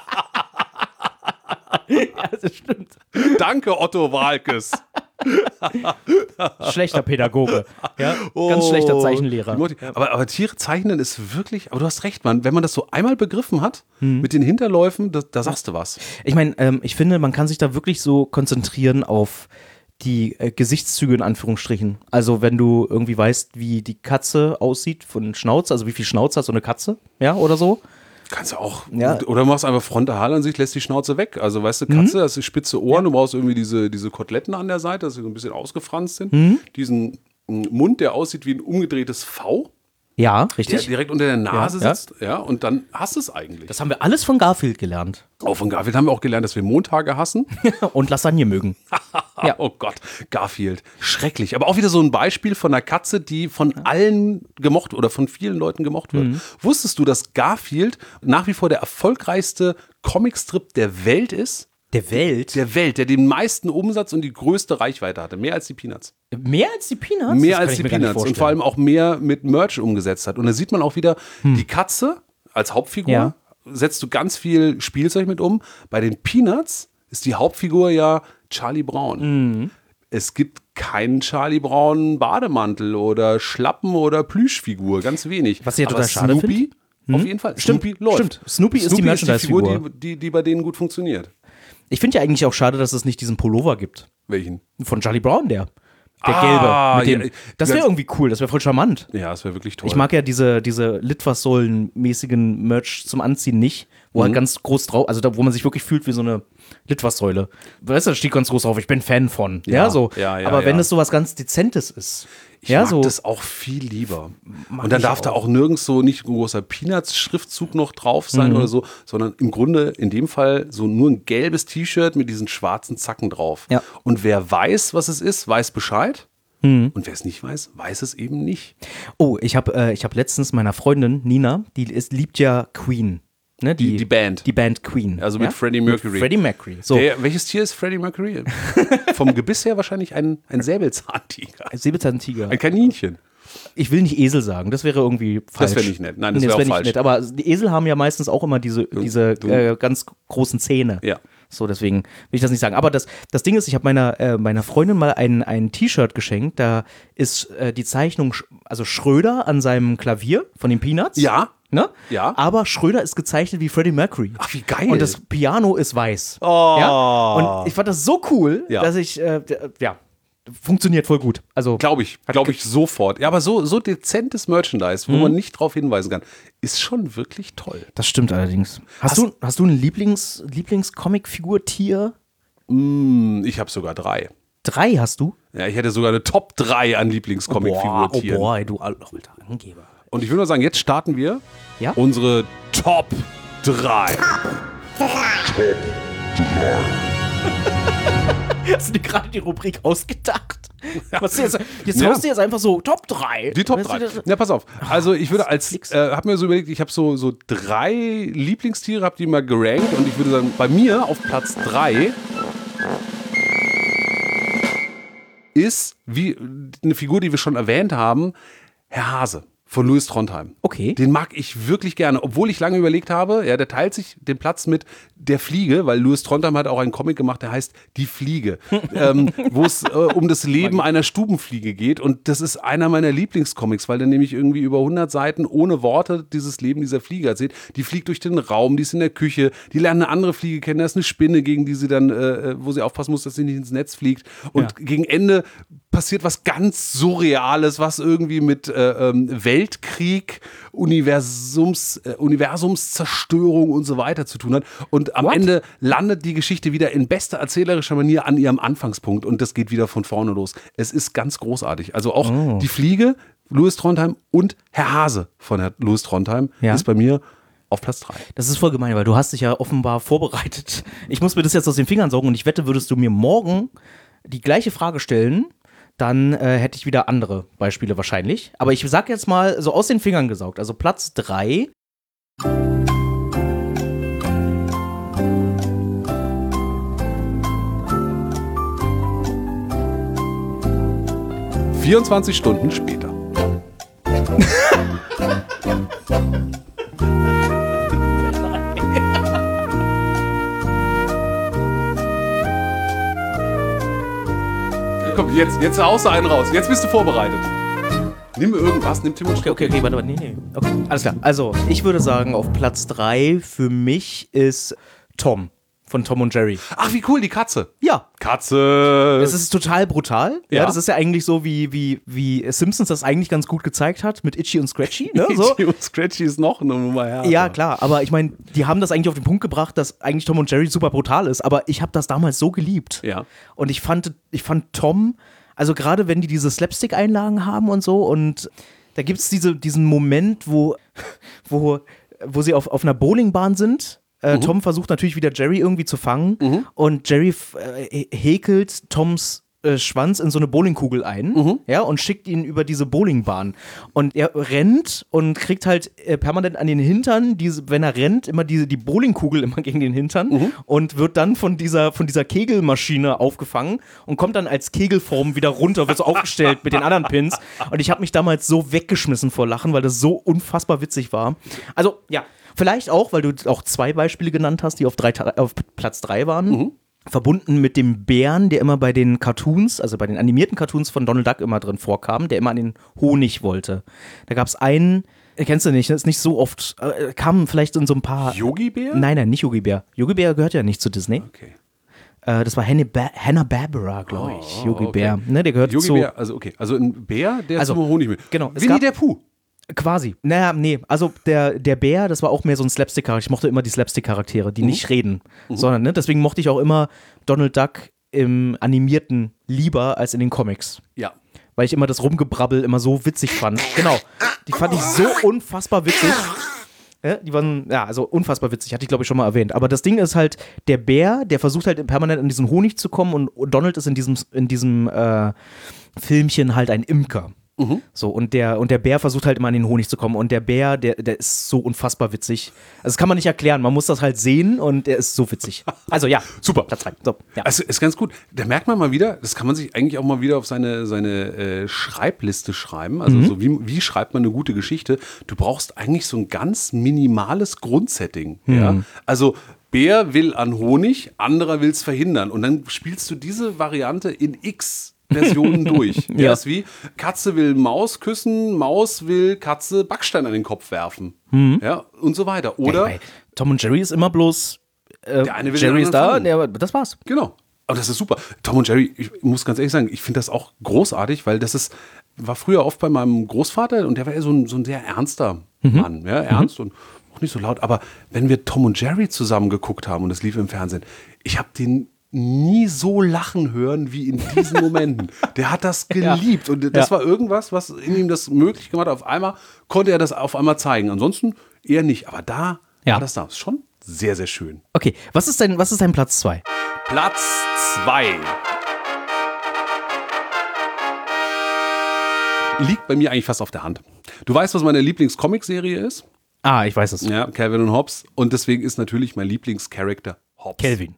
Ja, das stimmt. Danke, Otto Walkes. Schlechter Pädagoge. Ja, ganz schlechter Zeichenlehrer. Aber, aber Tiere zeichnen ist wirklich, aber du hast recht, Mann, wenn man das so einmal begriffen hat, mit den Hinterläufen, da, da sagst du was. Ich meine, ähm, ich finde, man kann sich da wirklich so konzentrieren auf die äh, Gesichtszüge in Anführungsstrichen. Also wenn du irgendwie weißt, wie die Katze aussieht von Schnauz, also wie viel Schnauz hat so eine Katze, ja, oder so. Kannst du auch, Ja. oder machst einfach Frontalansicht, lässt die Schnauze weg. Also weißt du, Katze, das ist spitze Ohren, du brauchst irgendwie diese, diese Koteletten an der Seite, dass sie so ein bisschen ausgefranst sind. Diesen mm, Mund, der aussieht wie ein umgedrehtes V, Ja, der richtig. direkt unter der Nase Ja, ja. sitzt. Ja, und dann hast du es eigentlich. Das haben wir alles von Garfield gelernt. Auch von Garfield haben wir auch gelernt, dass wir Montage hassen. Und Lasagne mögen. Ja. Oh Gott, Garfield. Schrecklich. Aber auch wieder so ein Beispiel von einer Katze, die von allen gemocht oder von vielen Leuten gemocht wird. Wusstest du, dass Garfield nach wie vor der erfolgreichste Comicstrip der Welt ist? Der Welt? Der Welt, der den meisten Umsatz und die größte Reichweite hatte. Mehr als die Peanuts. Mehr als die Peanuts? Mehr Das als kann ich die mir gar nicht Peanuts. Und vorstellen. vor allem auch mehr mit Merch umgesetzt hat. Und da sieht man auch wieder, die Katze als Hauptfigur Ja. setzt du ganz viel Spielzeug mit um. Bei den Peanuts ist die Hauptfigur ja Charlie Brown. Es gibt keinen Charlie Brown Bademantel oder Schlappen oder Plüschfigur, ganz wenig. Was ich ja Aber total schade Snoopy, auf jeden Fall. Stimmt, Snoopy läuft. stimmt. Snoopy ist die Merchandise-Figur. Figur, die, die, die bei denen gut funktioniert. Ich finde ja eigentlich auch schade, dass es nicht diesen Pullover gibt. Welchen? Von Charlie Brown, der. Der Ah, gelbe. Mit dem, ja, das wäre ganz- irgendwie cool, das wäre voll charmant. Ja, das wäre wirklich toll. Ich mag ja diese, diese Litfaßsäulen-mäßigen Merch zum Anziehen nicht, wo Mhm. halt ganz groß drauf, also da, wo man sich wirklich fühlt wie so eine Litfaßsäule. Weißt du, da steht ganz groß drauf, ich bin Fan von. Ja, Ja, so. ja, ja, Aber wenn ja. es sowas ganz Dezentes ist. Ich ja, mag so. das auch viel lieber. Mag Und dann ich darf da auch. auch nirgends so nicht ein großer Peanuts-Schriftzug noch drauf sein Mhm. oder so, sondern im Grunde in dem Fall so nur ein gelbes T-Shirt mit diesen schwarzen Zacken drauf. Ja. Und wer weiß, was es ist, weiß Bescheid. Mhm. Und wer es nicht weiß, weiß es eben nicht. Oh, ich habe äh, ich hab letztens meiner Freundin Nina, die ist, liebt ja Queen. Ne, Die- die Band. Die Band Queen. Also mit Freddie Mercury. Mit Freddie Mercury. So, Der, welches Tier ist Freddie Mercury? Vom Gebiss her wahrscheinlich ein, ein Säbelzahntiger. Säbelzahntiger. Ein Kaninchen. Ich will nicht Esel sagen, das wäre irgendwie falsch. wär nicht nett. Nein, das Nee, wär auch wär nicht falsch. nett. Aber die Esel haben ja meistens auch immer diese, diese du- äh, ganz großen Zähne. Ja. So, deswegen will ich das nicht sagen. Aber das, das Ding ist, ich habe meiner, äh, meiner Freundin mal ein, ein T-Shirt geschenkt. Da ist äh, die Zeichnung, Sch- also Schröder an seinem Klavier von den Peanuts. Ja. Ne? Ja. Aber Schröder ist gezeichnet wie Freddie Mercury. Ach, wie geil. Und das Piano ist weiß. Oh. Ja? Und ich fand das so cool, Ja. dass ich, äh, d- ja, funktioniert voll gut. Also, Glaube ich, glaube ich sofort. Ja, aber so, so dezentes Merchandise, wo man nicht drauf hinweisen kann, ist schon wirklich toll. das stimmt allerdings. Hast, Hast- du, hast du ein Lieblings, Lieblings-Comic-Figur-Tier? Hm, ich habe sogar drei. Drei hast du? Ja, ich hätte sogar eine Top drei an Boah, oh Lieblingscomic-Figurtieren. boah, ey, du Al- alter Angeber. Und ich würde mal sagen, jetzt starten wir Ja? unsere Top drei. Hast du dir gerade die Rubrik ausgedacht? Was du jetzt jetzt Ja. haust du jetzt einfach so Top drei. Die Top Weißt du, drei. das- Ja, pass auf. Also ich würde als, Flix. äh, habe mir so überlegt, ich habe so, so drei Lieblingstiere, habe die mal gerankt und ich würde sagen, bei mir auf Platz drei ist wie eine Figur, die wir schon erwähnt haben, Herr Hase von Louis Trondheim. Okay. Den mag ich wirklich gerne, obwohl ich lange überlegt habe, ja, der teilt sich den Platz mit der Fliege, weil Louis Trondheim hat auch einen Comic gemacht, der heißt Die Fliege, ähm, wo es äh, um das Leben einer Stubenfliege geht und das ist einer meiner Lieblingscomics, weil der nämlich irgendwie über hundert Seiten ohne Worte dieses Leben dieser Fliege erzählt. Die fliegt durch den Raum, die ist in der Küche, die lernen eine andere Fliege kennen, da ist eine Spinne, gegen die sie dann, äh, wo sie aufpassen muss, dass sie nicht ins Netz fliegt und Ja. gegen Ende passiert was ganz Surreales, was irgendwie mit äh, ähm, Weltkrieg, Universums, äh, Universumszerstörung und so weiter zu tun hat. Und am What? Ende landet die Geschichte wieder in bester erzählerischer Manier an ihrem Anfangspunkt und das geht wieder von vorne los. Es ist ganz großartig. Also auch Oh. die Fliege, Louis Trondheim und Herr Hase von Herr Louis Trondheim Ja. ist bei mir auf Platz drei. Das ist voll gemein, weil du hast dich ja offenbar vorbereitet. Ich muss mir das jetzt aus den Fingern saugen und ich wette, würdest du mir morgen die gleiche Frage stellen, dann äh, hätte ich wieder andere Beispiele wahrscheinlich. Aber ich sag jetzt mal so aus den Fingern gesaugt. Also Platz drei. vierundzwanzig Stunden später. Komm, jetzt, jetzt haust du einen raus. Jetzt bist du vorbereitet. Nimm irgendwas, nimm Tim und Okay, okay, okay, warte, warte, nee, nee. Okay, alles klar. Also, ich würde sagen, auf Platz drei für mich ist Tom von Tom und Jerry. Ach, wie cool, die Katze. Ja. Katze. Es ist total brutal. Ja. Ja. Das ist ja eigentlich so, wie, wie, wie Simpsons das eigentlich ganz gut gezeigt hat mit Itchy und Scratchy. Ne? So. Itchy und Scratchy ist noch eine Nummer härter. Ja, klar, aber ich meine, die haben das eigentlich auf den Punkt gebracht, dass eigentlich Tom und Jerry super brutal ist, aber ich habe das damals so geliebt. Ja. Und ich fand, ich fand Tom, also gerade wenn die diese Slapstick-Einlagen haben und so, und da gibt es diese, diesen Moment, wo, wo, wo sie auf, auf einer Bowlingbahn sind. Äh, mhm. Tom versucht natürlich wieder Jerry irgendwie zu fangen, mhm. und Jerry äh, häkelt Toms äh, Schwanz in so eine Bowlingkugel ein, mhm. ja, und schickt ihn über diese Bowlingbahn. Und er rennt und kriegt halt äh, permanent an den Hintern, diese, wenn er rennt, immer diese, die Bowlingkugel immer gegen den Hintern, mhm. und wird dann von dieser, von dieser Kegelmaschine aufgefangen und kommt dann als Kegelform wieder runter, wird so aufgestellt mit den anderen Pins. Und ich habe mich damals so weggeschmissen vor Lachen, weil das so unfassbar witzig war. Also, ja. Vielleicht auch, weil du auch zwei Beispiele genannt hast, die auf, drei, auf Platz drei waren. Mhm. Verbunden mit dem Bären, der immer bei den Cartoons, also bei den animierten Cartoons von Donald Duck immer drin vorkam, der immer an den Honig wollte. Da gab es einen, kennst du nicht, das ist nicht so oft, äh, kamen vielleicht in so ein paar... Yogi-Bär? Nein, nein, nicht Yogi-Bär. Yogi-Bär gehört ja nicht zu Disney. Okay. Äh, das war Hanna-Barbera, glaube ich, Oh, Yogi-Bär. okay. Ne, der gehört zu... Yogi-Bär, also okay, also ein Bär, der Also, zum Honig will. genau, es Winnie gab- der Pooh. Quasi. Naja, nee. Also der, der Bär, das war auch mehr so ein Slapstick-Charakter. Ich mochte immer die Slapstick-Charaktere, die mhm. nicht reden. Mhm. Sondern, ne, deswegen mochte ich auch immer Donald Duck im Animierten lieber als in den Comics. Ja. Weil ich immer das Rumgebrabbel immer so witzig fand. Genau. Die fand ich so unfassbar witzig. Ja, die waren, ja, also unfassbar witzig, hatte ich glaube ich schon mal erwähnt. Aber das Ding ist halt, der Bär, der versucht halt permanent an diesen Honig zu kommen, und Donald ist in diesem, in diesem äh, Filmchen halt ein Imker. Mhm. So, und der, und der Bär versucht halt immer an den Honig zu kommen. Und der Bär, der, der ist so unfassbar witzig. Also das kann man nicht erklären, man muss das halt sehen, und der ist so witzig. Also ja, super. Platz zwei. So, ja. Also ist ganz gut. Da merkt man mal wieder, das kann man sich eigentlich auch mal wieder auf seine, seine äh, Schreibliste schreiben. Also Mhm. so wie, wie schreibt man eine gute Geschichte? Du brauchst eigentlich so ein ganz minimales Grundsetting. Mhm. Ja? Also Bär will an Honig, anderer will es verhindern. Und dann spielst du diese Variante in X Versionen durch. Ja. Ja. Das ist wie, Katze will Maus küssen, Maus will Katze Backstein an den Kopf werfen. Mhm. Ja, und so weiter. Oder Ey, Tom und Jerry ist immer bloß äh, Der eine will Jerry den ist da, anderen der, das war's. Genau. Aber das ist super. Tom und Jerry, ich muss ganz ehrlich sagen, ich finde das auch großartig, weil das ist, war früher oft bei meinem Großvater, und der war eher so ein, so ein sehr ernster Mhm. Mann. Ja, ernst und auch nicht so laut. Aber wenn wir Tom und Jerry zusammen geguckt haben und das lief im Fernsehen, ich habe den nie so lachen hören wie in diesen Momenten. Der hat das geliebt, und das Ja. war irgendwas, was in ihm das möglich gemacht hat. Auf einmal konnte er das auf einmal zeigen. Ansonsten eher nicht. Aber da Ja. war das da. Ist schon sehr, sehr schön. Okay, was ist dein, was ist dein Platz zwei? Platz zwei liegt bei mir eigentlich fast auf der Hand. Du weißt, was meine Lieblings-Comic-Serie ist? Ah, ich weiß es. Ja, Calvin und Hobbes. Und deswegen ist natürlich mein Lieblingscharakter Hobbes. Kelvin.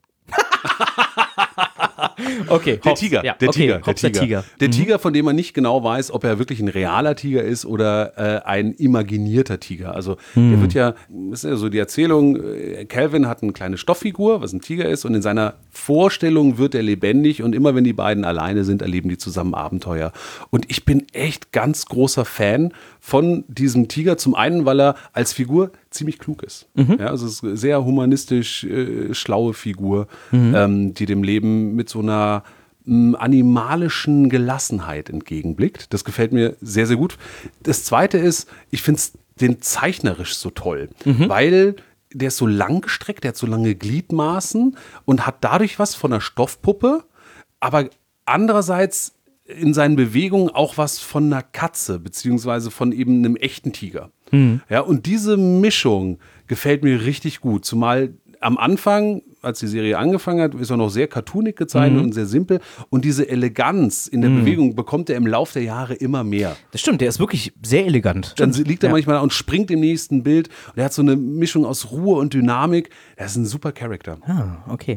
Okay, Der Hobbs. Tiger, Ja, der, okay, Tiger Hobbs, der der Tiger, Tiger. der Tiger, von dem man nicht genau weiß, ob er wirklich ein realer Tiger ist oder äh, ein imaginierter Tiger. Also der wird ja, das ist ja so die Erzählung, äh, Calvin hat eine kleine Stofffigur, was ein Tiger ist, und in seiner Vorstellung wird er lebendig, und immer wenn die beiden alleine sind, erleben die zusammen Abenteuer. Und ich bin echt ganz großer Fan von diesem Tiger, zum einen, weil er als Figur ziemlich klug ist. Mhm. Ja, also es ist eine sehr humanistisch äh, schlaue Figur, mhm. ähm, die dem Leben mit so einer mh, animalischen Gelassenheit entgegenblickt. Das gefällt mir sehr, sehr gut. Das Zweite ist, ich finde es den zeichnerisch so toll, mhm. weil der ist so lang gestreckt, der hat so lange Gliedmaßen und hat dadurch was von einer Stoffpuppe, aber andererseits in seinen Bewegungen auch was von einer Katze, beziehungsweise von eben einem echten Tiger. Mhm. Ja, und diese Mischung gefällt mir richtig gut, zumal am Anfang als die Serie angefangen hat, ist er noch sehr cartoonig gezeichnet Mhm. und sehr simpel. Und diese Eleganz in der Mhm. Bewegung bekommt er im Laufe der Jahre immer mehr. Das stimmt, der ist wirklich sehr elegant. Dann Stimmt. liegt er ja. manchmal da und springt im nächsten Bild. Und er hat so eine Mischung aus Ruhe und Dynamik. Er ist ein super Charakter. Ah, okay.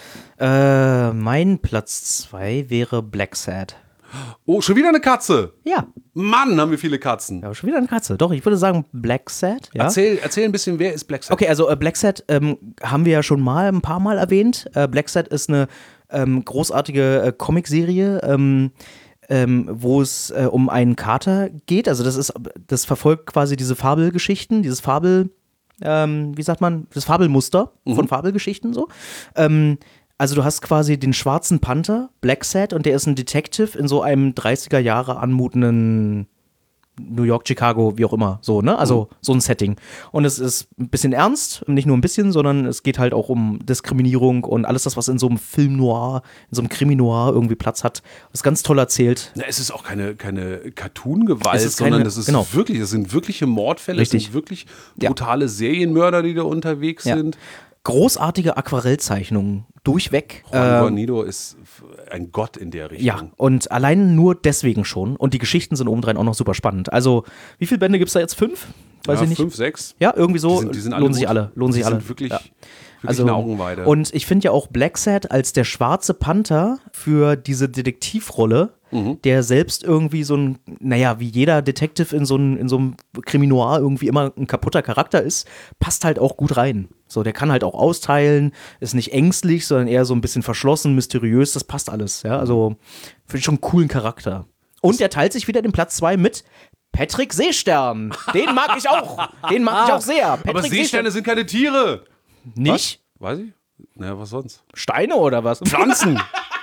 Äh, mein Platz zwei wäre Black Sad. Oh, schon wieder eine Katze. Ja. Mann, haben wir viele Katzen. Ja, schon wieder eine Katze. Doch, ich würde sagen Black Sad. Ja. Erzähl, erzähl ein bisschen, wer ist Black Sad? Okay, also äh, Black Sad ähm, haben wir ja schon mal ein paar Mal erwähnt. Äh, Black Sad ist eine ähm, großartige äh, Comicserie, ähm, ähm, wo es äh, um einen Kater geht. Also das ist, das verfolgt quasi diese Fabelgeschichten, dieses Fabel, ähm, wie sagt man, das Fabelmuster von Fabelgeschichten so. Ähm, Also du hast quasi den schwarzen Panther, Black Sad, und der ist ein Detective in so einem dreißiger Jahre anmutenden New York, Chicago, wie auch immer, so, ne? Also so ein Setting. Und es ist ein bisschen ernst, nicht nur ein bisschen, sondern es geht halt auch um Diskriminierung und alles das, was in so einem Film Noir, in so einem Krimi Noir irgendwie Platz hat. Das ist ganz toll erzählt. Na, es ist auch keine, keine Cartoon-Gewalt, Es ist keine- sondern das ist genau. wirklich, das sind wirkliche Mordfälle, Richtig. es sind wirklich Ja. brutale Serienmörder, die da unterwegs Ja. sind. Großartige Aquarellzeichnungen, durchweg. Juan Ähm, Guarnido ist ein Gott in der Richtung. Ja, und allein nur deswegen schon. Und die Geschichten sind obendrein auch noch super spannend. Also, wie viele Bände gibt es da jetzt? Fünf? Weiß ja, ich nicht. fünf, sechs. Ja, irgendwie so. Die sind, die sind alle lohnen sich gut. alle. Lohnen sich die alle. sind wirklich, Ja. wirklich Also, eine Augenweide. Und ich finde ja auch Black Sad als der schwarze Panther für diese Detektivrolle, Mhm. der selbst irgendwie so ein, naja, wie jeder Detective in so, ein, in so einem Krimi-Noir irgendwie immer ein kaputter Charakter ist, passt halt auch gut rein. So, der kann halt auch austeilen, ist nicht ängstlich, sondern eher so ein bisschen verschlossen, mysteriös, das passt alles. Ja, also finde ich schon einen coolen Charakter. Und der teilt sich wieder den Platz zwei mit Patrick Seestern. Den mag ich auch. Den mag ich auch sehr. Patrick Aber Seesterne sind keine Tiere. Nicht? Was? Weiß ich? Naja, was sonst? Steine oder was? Pflanzen.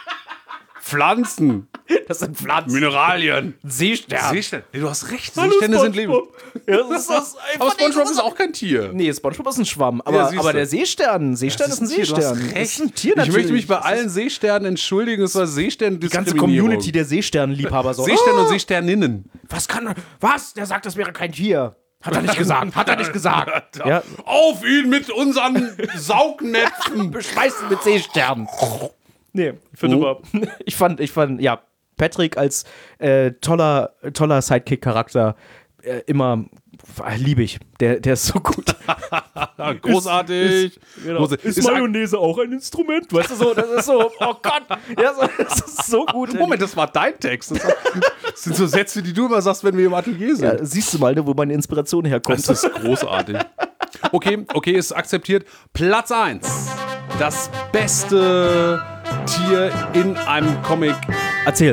Pflanzen. Das sind Pflanzen. Mineralien. Seestern. Seesterne. Nee, du hast recht. Seesterne sind Leben. Ja, das ist das Aber SpongeBob ist auch kein Tier. Nee, SpongeBob ist ein Schwamm. Aber, Ja, siehst aber du. der Seestern, Seestern ist ein Tier, du hast Seestern. Das recht. ist ein Tier Ich natürlich. möchte mich bei Das allen ist Seesternen entschuldigen. Es war Seestern die ganze Community der Seesternliebhaber so. Seesterne "Ah, und Seesterninnen. was kann er? Was? Der sagt, das wäre kein Tier. Hat er nicht gesagt. Hat er nicht gesagt. Ja. Auf ihn mit unseren Saugnäpfen. Beschmeißen mit Seesternen. Nee, ich finde Oh. überhaupt. Ich fand, ich fand, ja, Patrick als äh, toller, toller Sidekick-Charakter äh, immer äh, liebe ich. Der, der ist so gut. Großartig. Ist, genau. Großartig. ist, Ist ein- Mayonnaise auch ein Instrument? Weißt du so, das ist so, oh Gott. Ja, so, das ist so gut. Moment, das war dein Text. Das, das sind so Sätze, die du immer sagst, wenn wir im Atelier sind. Ja, siehst du mal, ne, wo meine Inspiration herkommt. Das ist großartig. Okay, okay, ist akzeptiert. Platz eins. Das beste Tier in einem Comic. Erzähl.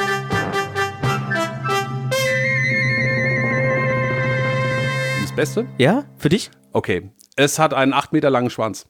Das Beste? Ja, für dich? Okay. Es hat einen acht Meter langen Schwanz.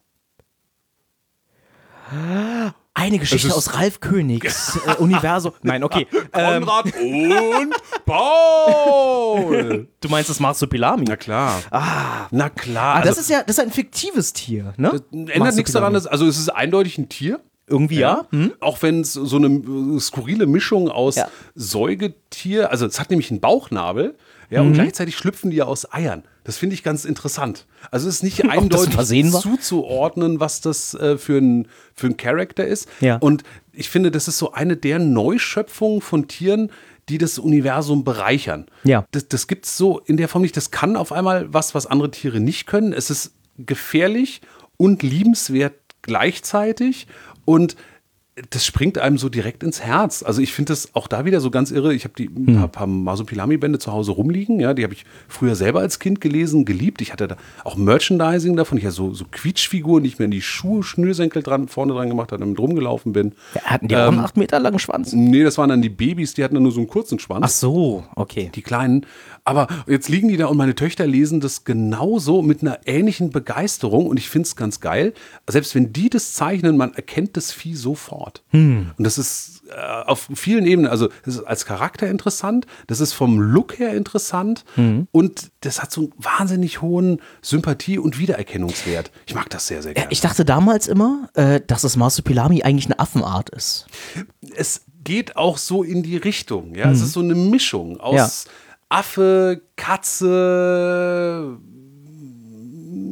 Eine Geschichte ist- aus Ralf Königs äh, Universum. Nein, okay. Ähm, Konrad und Paul. du meinst das Marsupilami? Na klar. Ah. Na klar. Ah, das Also, ist ja, das ist ein fiktives Tier, ne? ändert nichts daran, dass, also es ist eindeutig ein Tier. Irgendwie ja. Hm? Auch wenn es so eine äh, skurrile Mischung aus Ja. Säugetier, also es hat nämlich einen Bauchnabel, ja, Mhm. und gleichzeitig schlüpfen die ja aus Eiern. Das finde ich ganz interessant. Also es ist nicht das eindeutig Versehen war? zuzuordnen, was das äh, für ein für ein Charakter ist. Ja. Und ich finde, das ist so eine der Neuschöpfungen von Tieren, die das Universum bereichern. Ja. Das, das gibt es so in der Form nicht. Das kann auf einmal was, was andere Tiere nicht können. Es ist gefährlich und liebenswert gleichzeitig und das springt einem so direkt ins Herz. Also ich finde das auch da wieder so ganz irre. Ich habe die ein paar, paar Masopilami-Bände zu Hause rumliegen. Ja, die habe ich früher selber als Kind gelesen, geliebt. Ich hatte da auch Merchandising davon. Ich hatte so, so Quietschfiguren, die ich mir in die Schuhe, Schnürsenkel dran, vorne dran gemacht habe, damit rumgelaufen bin. Hatten die auch einen acht Meter langen Schwanz? Nee, das waren dann die Babys, die hatten dann nur so einen kurzen Schwanz. Ach so, okay. Die Kleinen. Aber jetzt liegen die da und meine Töchter lesen das genauso mit einer ähnlichen Begeisterung und ich finde es ganz geil. Selbst wenn die das zeichnen, man erkennt das Vieh sofort. Und das ist äh, auf vielen Ebenen, also das ist als Charakter interessant, das ist vom Look her interessant und das hat so einen wahnsinnig hohen Sympathie- und Wiedererkennungswert. Ich mag das sehr, sehr gerne. Ich dachte damals immer, äh, dass das Marsupilami eigentlich eine Affenart ist. Es geht auch so in die Richtung. Ja? Es ist so eine Mischung aus Ja. Affe, Katze,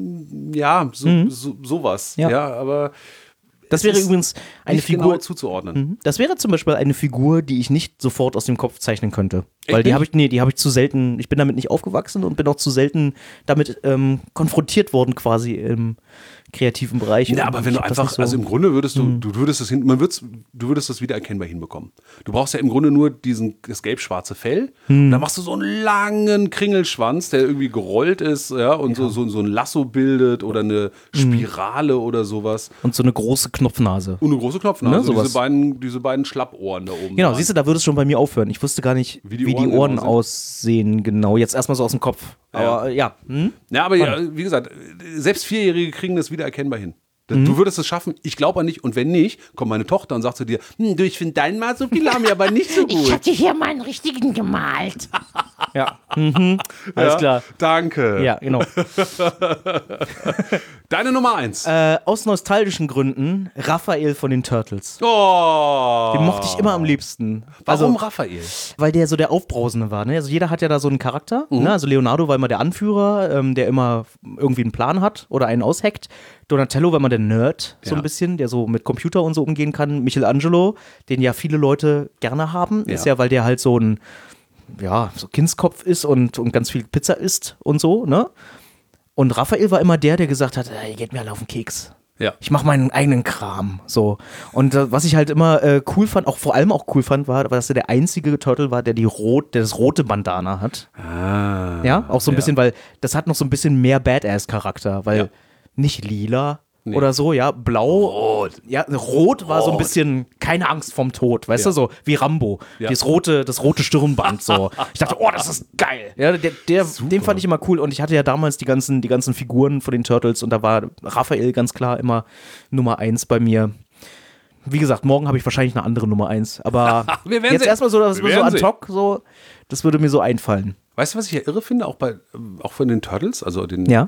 ja, so, so, sowas. Ja. Ja, aber Das es wäre ist übrigens eine nicht Figur genau zuzuordnen. Mhm. Das wäre zum Beispiel eine Figur, die ich nicht sofort aus dem Kopf zeichnen könnte. Weil die nicht? habe ich, nee, die habe ich zu selten, ich bin damit nicht aufgewachsen und bin auch zu selten damit ähm, konfrontiert worden quasi im kreativen Bereich. Ja, Und aber wenn ich du hab das einfach, nicht so- also im Grunde würdest du, du würdest das hin, man würdest, du würdest das wieder erkennbar hinbekommen. Du brauchst ja im Grunde nur diesen, das gelb-schwarze Fell. Und dann machst du so einen langen Kringelschwanz, der irgendwie gerollt ist, ja, und So, so, so ein Lasso bildet oder eine Spirale oder sowas. Und so eine große Knopfnase. Und eine große Knopfnase. Ne, sowas. diese, beiden, diese beiden Schlappohren da oben. Genau, dran. siehst du, da würde es schon bei mir aufhören. Ich wusste gar nicht, Wie wie die die, Ohren Ohren genau aussehen, genau. Jetzt erstmal so aus dem Kopf. Aber ja, hm? Ja, aber ja, wie gesagt, selbst Vierjährige kriegen das wieder erkennbar hin. Du würdest es schaffen, ich glaube an nicht. Und wenn nicht, kommt meine Tochter und sagt zu dir, hm, du, ich finde deinen Marsupilami aber nicht so Ich gut. hatte hier mal einen richtigen gemalt. Ja. Mhm. Alles Ja, klar. Danke. Ja, genau. Deine Nummer eins. Äh, aus nostalgischen Gründen Raphael von den Turtles. Oh. Den mochte ich immer am liebsten. Warum Also, Raphael? weil der so der Aufbrausende war. Ne? Also jeder hat ja da so einen Charakter. Ne? Also Leonardo war immer der Anführer, ähm, der immer irgendwie einen Plan hat oder einen ausheckt. Donatello war immer der Nerd, so Ja. ein bisschen, der so mit Computer und so umgehen kann. Michelangelo, den ja viele Leute gerne haben, Ja. ist ja, weil der halt so ein, ja, so Kindskopf ist und, und ganz viel Pizza isst und so, ne? Und Raphael war immer der, der gesagt hat, ey, geht mir alle auf den Keks. Ja. Ich mache meinen eigenen Kram, so. Und äh, was ich halt immer äh, cool fand, auch vor allem auch cool fand, war, dass er der einzige Turtle war, der die rot, der das rote Bandana hat. Ah. Ja, auch so ein ja. bisschen, weil das hat noch so ein bisschen mehr Badass-Charakter, weil Ja. nicht lila oder so, ja, blau. Rot. Ja, rot war so ein bisschen keine Angst vorm Tod, weißt Ja. du, so wie Rambo. Ja. Das rote, das rote Stirnband, so. Ich dachte, oh, das ist geil. Ja, der, der, den fand ich immer cool und ich hatte ja damals die ganzen, die ganzen Figuren von den Turtles und da war Raphael ganz klar immer Nummer eins bei mir. Wie gesagt, morgen habe ich wahrscheinlich eine andere Nummer eins, aber Wir werden jetzt sehen. erstmal so, das Wir so werden ad sehen. hoc, so, das würde mir so einfallen. Weißt du, was ich ja irre finde, auch bei ähm, auch von den Turtles, also den Ja.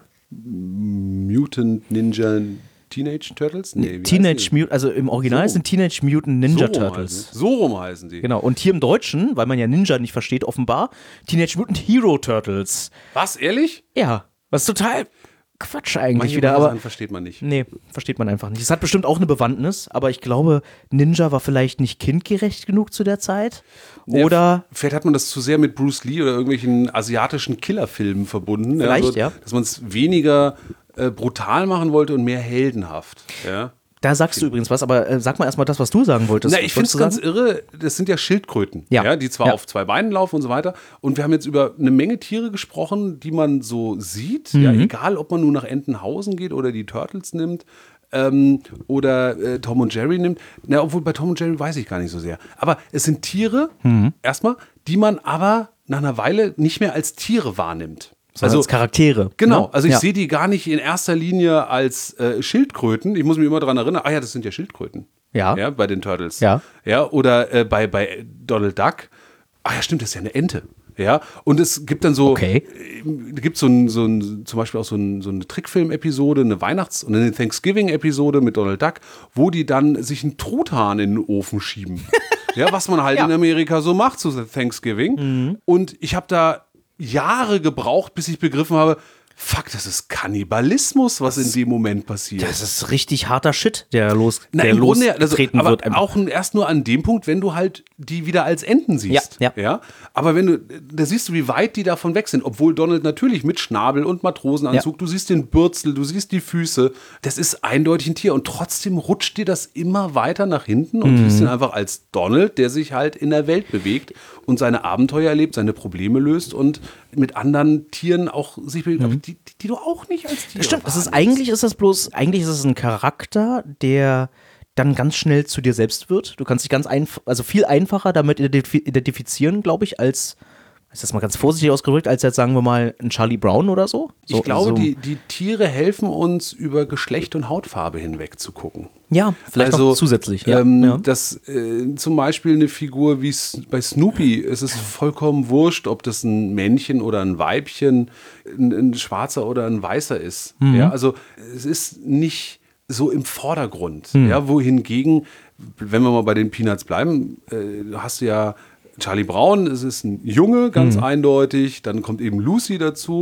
Mutant Ninja Teenage Turtles? Nee, wie Teenage heißen die? Mutant, also im Original So. sind Teenage Mutant Ninja so rum Turtles. heißen die. So rum heißen die. Genau, und hier im Deutschen, weil man ja Ninja nicht versteht, offenbar, Teenage Mutant Hero Turtles. Was, ehrlich? Ja, was total Quatsch eigentlich Manche wieder, aber Sachen versteht man nicht. nee, versteht man einfach nicht. Es hat bestimmt auch eine Bewandtnis, aber ich glaube, Ninja war vielleicht nicht kindgerecht genug zu der Zeit. Ja, Oder f- Vielleicht hat man das zu sehr mit Bruce Lee oder irgendwelchen asiatischen Killerfilmen verbunden. Vielleicht, ja. Dass man es weniger äh, brutal machen wollte und mehr heldenhaft. Ja. da sagst du übrigens was, aber äh, sag mal erstmal das, was du sagen wolltest. Na, ich finde Wolltest es du ganz sagen? irre, das sind ja Schildkröten, Ja. ja. die zwar Ja. auf zwei Beinen laufen und so weiter. Und wir haben jetzt über eine Menge Tiere gesprochen, die man so sieht. Ja, Mhm. egal, ob man nun nach Entenhausen geht oder die Turtles nimmt ähm, oder äh, Tom und Jerry nimmt. Na, obwohl bei Tom und Jerry weiß ich gar nicht so sehr. Aber es sind Tiere, Mhm. erstmal, die man aber nach einer Weile nicht mehr als Tiere wahrnimmt. Also als Charaktere. Genau, ne? also ich ja. sehe die gar nicht in erster Linie als äh, Schildkröten. Ich muss mich immer daran erinnern, ah ja, das sind ja Schildkröten. Ja. Ja, bei den Turtles. Ja. Ja, oder äh, bei, bei Donald Duck. Ah ja, stimmt, das ist ja eine Ente. Ja, und es gibt dann so, Okay. äh, gibt so ein, so ein, zum Beispiel auch so, ein, so eine Trickfilm-Episode, eine Weihnachts- und eine Thanksgiving-Episode mit Donald Duck, wo die dann sich einen Truthahn in den Ofen schieben. Ja, was man halt in Amerika so macht zu Thanksgiving. Mhm. Und ich habe da Jahre gebraucht, bis ich begriffen habe, fuck, das ist Kannibalismus, was in dem Moment passiert. Das ist richtig harter Shit, der los, Na, der im Grunde, also, losgetreten aber wird. auch erst nur an dem Punkt, wenn du halt die wieder als Enten siehst. Ja, ja. Aber wenn du, da siehst du, wie weit die davon weg sind. Obwohl Donald natürlich mit Schnabel und Matrosenanzug, Ja. du siehst den Bürzel, du siehst die Füße. Das ist eindeutig ein Tier. Und trotzdem rutscht dir das immer weiter nach hinten und Mhm. du siehst ihn einfach als Donald, der sich halt in der Welt bewegt und seine Abenteuer erlebt, seine Probleme löst und mit anderen Tieren auch sich bewegt, aber die, die, die du auch nicht als Tier Mhm. Stimmt, das ist wahrnimmst. eigentlich ist das bloß, eigentlich ist es ein Charakter, der dann ganz schnell zu dir selbst wird. Du kannst dich ganz einfach, also viel einfacher damit identif- identifizieren, glaube ich, als, ist das mal ganz vorsichtig ausgedrückt, als jetzt sagen wir mal ein Charlie Brown oder so. so Ich glaube, so, die, die Tiere helfen uns, über Geschlecht und Hautfarbe hinweg zu gucken. ja, vielleicht also, noch zusätzlich. Ja, ähm, ja. dass äh, zum Beispiel eine Figur wie S- bei Snoopy, es ist vollkommen wurscht, ob das ein Männchen oder ein Weibchen, ein, ein Schwarzer oder ein Weißer ist. Mhm. Ja, also es ist nicht so im Vordergrund. Mhm. Ja, wohingegen, wenn wir mal bei den Peanuts bleiben, äh, hast du ja Charlie Brown, es ist ein Junge, ganz Mhm. eindeutig, dann kommt eben Lucy dazu.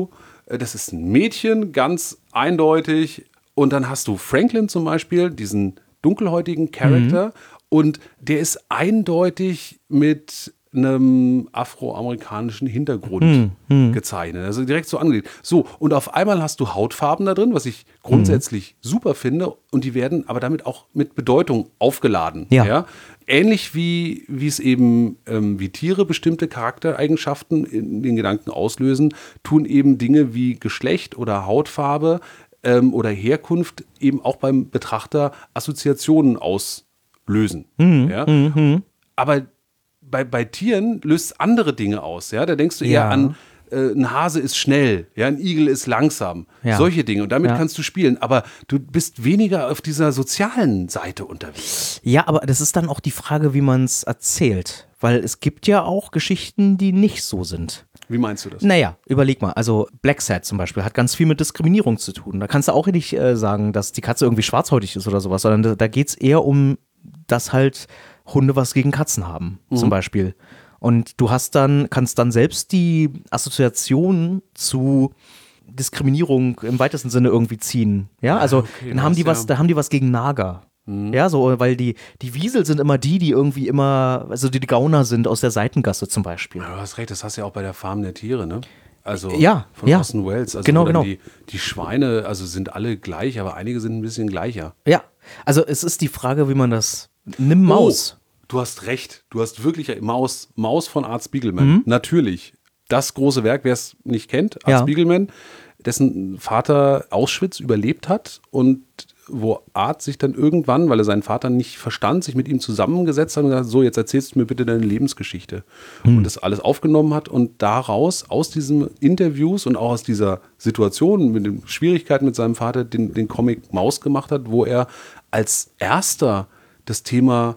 das ist ein Mädchen, ganz eindeutig. Und dann hast du Franklin zum Beispiel, diesen dunkelhäutigen Charakter. Mhm. Und der ist eindeutig mit einem afroamerikanischen Hintergrund hm, hm. gezeichnet. Also direkt so angelegt. So, und auf einmal hast du Hautfarben da drin, was ich grundsätzlich hm. super finde. Und die werden aber damit auch mit Bedeutung aufgeladen. Ja. Ja? Ähnlich wie, wie es eben, ähm, wie Tiere bestimmte Charaktereigenschaften in den Gedanken auslösen, tun eben Dinge wie Geschlecht oder Hautfarbe ähm, oder Herkunft eben auch beim Betrachter Assoziationen auslösen. Hm, ja? hm, hm. Aber Bei, bei Tieren löst es andere Dinge aus. Ja? Da denkst du eher ja. an, äh, ein Hase ist schnell, ja? Ein Igel ist langsam. Ja. Solche Dinge. Und damit ja. kannst du spielen. Aber du bist weniger auf dieser sozialen Seite unterwegs. Ja, aber das ist dann auch die Frage, wie man es erzählt. Weil es gibt ja auch Geschichten, die nicht so sind. Wie meinst du das? Naja, überleg mal. Also Black Sad zum Beispiel hat ganz viel mit Diskriminierung zu tun. Da kannst du auch nicht äh, sagen, dass die Katze irgendwie schwarzhäutig ist oder sowas. Sondern da, da geht es eher um, dass halt Hunde was gegen Katzen haben, mhm. zum Beispiel. Und du hast dann, kannst dann selbst die Assoziation zu Diskriminierung im weitesten Sinne irgendwie ziehen. Ja, also okay, dann haben die was, ja. da haben die was gegen Nager. Mhm. Ja, so, weil die, die Wiesel sind immer die, die irgendwie immer, also die, die Gauner sind aus der Seitengasse zum Beispiel. Ja, du hast recht, das hast du ja auch bei der Farm der Tiere, ne? Also ja, von ja. Orson Welles. Also genau, genau. Die, die Schweine, also sind alle gleich, aber einige sind ein bisschen gleicher. Ja, also es ist die Frage, wie man das, nimm Maus. Oh. Du hast recht, du hast wirklich Maus, Maus von Art Spiegelman. Mhm. Natürlich. Das große Werk, wer es nicht kennt, Art ja. Spiegelman, dessen Vater Auschwitz überlebt hat und wo Art sich dann irgendwann, weil er seinen Vater nicht verstand, sich mit ihm zusammengesetzt hat und gesagt, so, jetzt erzählst du mir bitte deine Lebensgeschichte. Mhm. Und das alles aufgenommen hat und daraus, aus diesen Interviews und auch aus dieser Situation mit den Schwierigkeiten mit seinem Vater, den, den Comic Maus gemacht hat, wo er als erster das Thema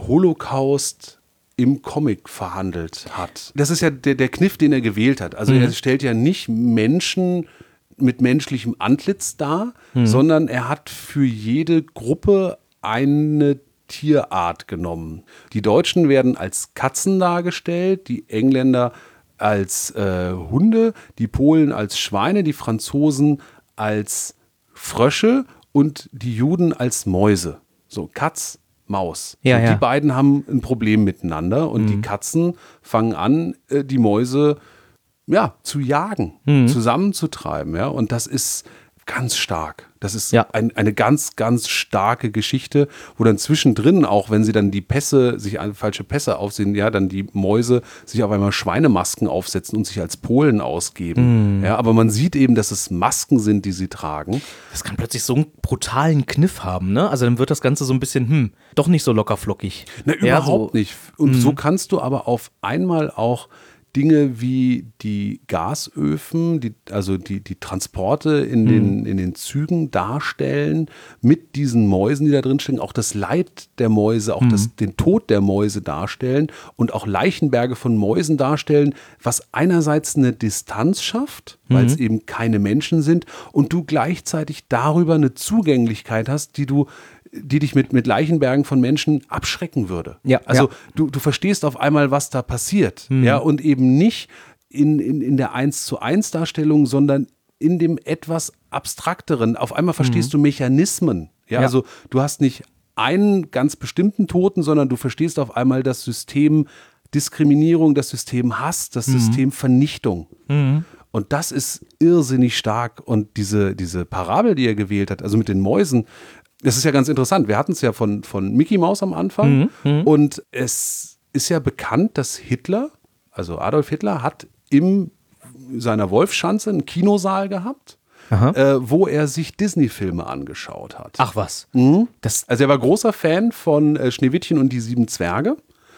Holocaust im Comic verhandelt hat. Das ist ja der, der Kniff, den er gewählt hat. Also mhm. er stellt ja nicht Menschen mit menschlichem Antlitz dar, mhm. sondern er hat für jede Gruppe eine Tierart genommen. Die Deutschen werden als Katzen dargestellt, die Engländer als äh, Hunde, die Polen als Schweine, die Franzosen als Frösche und die Juden als Mäuse. So, Katz, Maus. Ja, und ja. Die beiden haben ein Problem miteinander und mhm. die Katzen fangen an, die Mäuse ja, zu jagen, mhm. zusammenzutreiben. Ja? Und das ist ganz stark. Das ist ja. ein, eine ganz, ganz starke Geschichte, wo dann zwischendrin, auch wenn sie dann die Pässe, sich falsche Pässe aufsehen, ja, dann die Mäuse sich auf einmal Schweinemasken aufsetzen und sich als Polen ausgeben. Mhm. Ja, aber man sieht eben, dass es Masken sind, die sie tragen. Das kann plötzlich so einen brutalen Kniff haben, ne? Also dann wird das Ganze so ein bisschen, hm, doch nicht so lockerflockig. Na, überhaupt ja, so, nicht. Und mhm. so kannst du aber auf einmal auch Dinge wie die Gasöfen, die, also die, die Transporte in den, in den Zügen darstellen, mit diesen Mäusen, die da drin stecken, auch das Leid der Mäuse, auch das, den Tod der Mäuse darstellen und auch Leichenberge von Mäusen darstellen, was einerseits eine Distanz schafft, weil es eben keine Menschen sind und du gleichzeitig darüber eine Zugänglichkeit hast, die du die dich mit, mit Leichenbergen von Menschen abschrecken würde. Ja, also ja. Du, du verstehst auf einmal, was da passiert. Mhm. Ja, und eben nicht in, in, in der eins zu eins Darstellung, sondern in dem etwas abstrakteren. Auf einmal verstehst mhm. du Mechanismen. Ja, ja, also du hast nicht einen ganz bestimmten Toten, sondern du verstehst auf einmal das System Diskriminierung, das System Hass, das mhm. System Vernichtung. Mhm. Und das ist irrsinnig stark. Und diese, diese Parabel, die er gewählt hat, also mit den Mäusen, das ist ja ganz interessant. Wir hatten es ja von, von Mickey Mouse am Anfang. Mhm, und es ist ja bekannt, dass Hitler, also Adolf Hitler, hat in seiner Wolfschanze einen Kinosaal gehabt, äh, wo er sich Disney-Filme angeschaut hat. Ach was. Mhm. Das, also er war großer Fan von äh, Schneewittchen und die sieben Zwerge.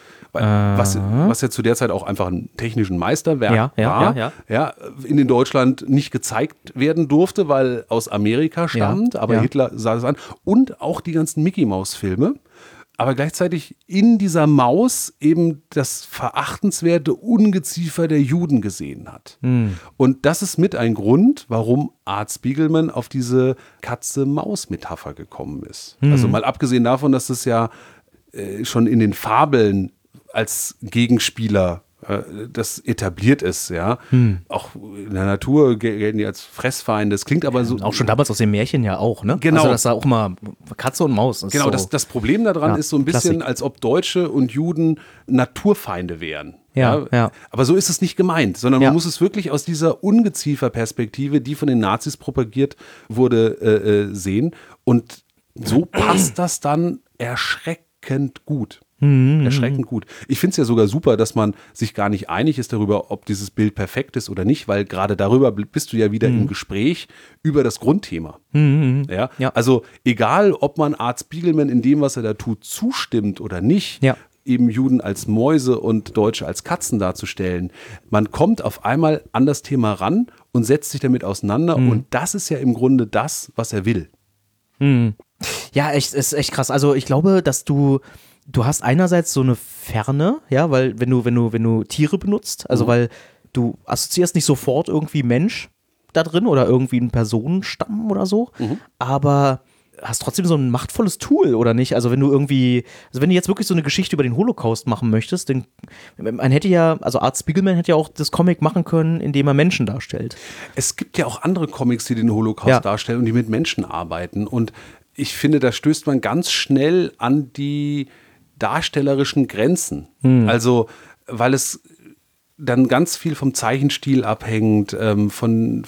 Was, was ja zu der Zeit auch einfach ein technischen Meisterwerk ja, ja, war, ja, ja. Ja, in in Deutschland nicht gezeigt werden durfte, weil aus Amerika stammt, ja, aber ja. Hitler sah es an. Und auch die ganzen Mickey-Maus-Filme. Aber gleichzeitig in dieser Maus eben das verachtenswerte Ungeziefer der Juden gesehen hat. Hm. Und das ist mit ein Grund, warum Art Spiegelman auf diese Katze-Maus-Metapher gekommen ist. Hm. Also mal abgesehen davon, dass das ja äh, schon in den Fabeln als Gegenspieler Das etabliert ist, ja. Hm. Auch in der Natur gelten die als Fressfeinde. Das klingt aber so. Auch schon damals aus den Märchen ja auch, ne? Genau. Also das war auch immer Katze und Maus. Genau, so. das, das Problem daran Ja, ist so ein bisschen, Klassik. als ob Deutsche und Juden Naturfeinde wären. Ja, ja. Aber so ist es nicht gemeint, sondern Ja. man muss es wirklich aus dieser Ungeziefer-Perspektive, die von den Nazis propagiert wurde, äh, äh, sehen. Und so passt das dann erschreckend gut. Erschreckend gut. Ich finde es ja sogar super, dass man sich gar nicht einig ist darüber, ob dieses Bild perfekt ist oder nicht, weil gerade darüber bist du ja wieder mhm. im Gespräch über das Grundthema. Mhm. Ja? Ja. Also egal, ob man Art Spiegelman in dem, was er da tut, zustimmt oder nicht, Ja. eben Juden als Mäuse und Deutsche als Katzen darzustellen, man kommt auf einmal an das Thema ran und setzt sich damit auseinander Mhm. und das ist ja im Grunde das, was er will. Mhm. Ja, echt, ist echt krass. Also ich glaube, dass du Du hast einerseits so eine Ferne, ja, weil wenn du, wenn du, wenn du Tiere benutzt, also mhm. weil du assoziierst nicht sofort irgendwie Mensch da drin oder irgendwie einen Personenstamm oder so, mhm. aber hast trotzdem so ein machtvolles Tool, oder nicht? Also wenn du irgendwie, also wenn du jetzt wirklich so eine Geschichte über den Holocaust machen möchtest, dann man hätte ja, also Art Spiegelman hätte ja auch das Comic machen können, indem er Menschen darstellt. Es gibt ja auch andere Comics, die den Holocaust Ja. darstellen und die mit Menschen arbeiten und ich finde, da stößt man ganz schnell an die darstellerischen Grenzen. Hm. Also, weil es dann ganz viel vom Zeichenstil abhängt, ähm, von,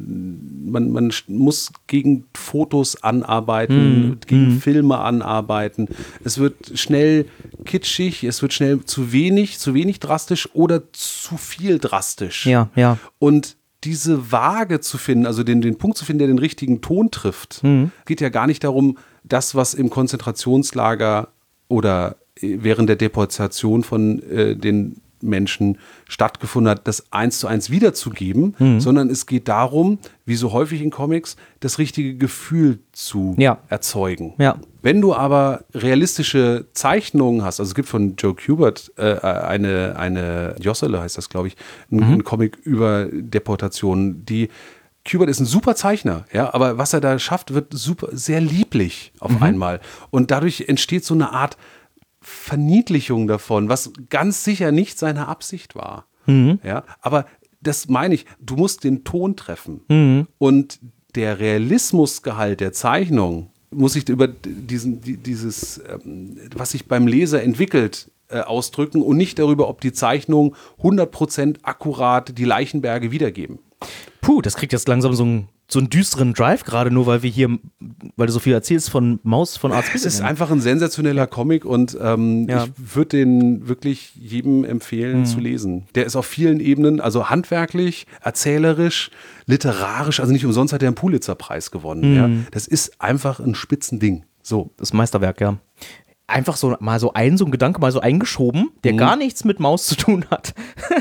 von man, man muss gegen Fotos anarbeiten, hm. gegen hm. Filme anarbeiten. Es wird schnell kitschig, es wird schnell zu wenig, zu wenig drastisch oder zu viel drastisch. Ja, ja. Und diese Waage zu finden, also den, den Punkt zu finden, der den richtigen Ton trifft, Mhm. geht ja gar nicht darum, das, was im Konzentrationslager oder während der Deportation von äh, den Menschen stattgefunden hat, das eins zu eins wiederzugeben, Mhm. sondern es geht darum, wie so häufig in Comics, das richtige Gefühl zu Ja. erzeugen. Ja. Wenn du aber realistische Zeichnungen hast, also es gibt von Joe Kubert äh, eine, eine Jossele heißt das, glaube ich, ein, Mhm. ein Comic über Deportationen, die Kubert ist ein super Zeichner, ja, aber was er da schafft, wird super, sehr lieblich auf Mhm. einmal. Und dadurch entsteht so eine Art Verniedlichung davon, was ganz sicher nicht seine Absicht war. Mhm. Ja, aber das meine ich, du musst den Ton treffen. Mhm. Und der Realismusgehalt der Zeichnung muss sich über diesen, die, dieses, ähm, was sich beim Leser entwickelt, äh, ausdrücken und nicht darüber, ob die Zeichnungen hundert Prozent akkurat die Leichenberge wiedergeben. Puh, das kriegt jetzt langsam so einen, so einen düsteren Drive, gerade nur, weil wir hier, weil du so viel erzählst von Maus, von Art Es ist einfach ein sensationeller Comic und ähm, Ja. ich würde den wirklich jedem empfehlen Mhm. zu lesen. Der ist auf vielen Ebenen, also handwerklich, erzählerisch, literarisch, also nicht umsonst hat er einen Pulitzer-Preis gewonnen. Mhm. Ja. Das ist einfach ein Spitzending. So. Das Meisterwerk, ja. Einfach so mal so ein, so ein Gedanke mal so eingeschoben, der Mhm. gar nichts mit Maus zu tun hat.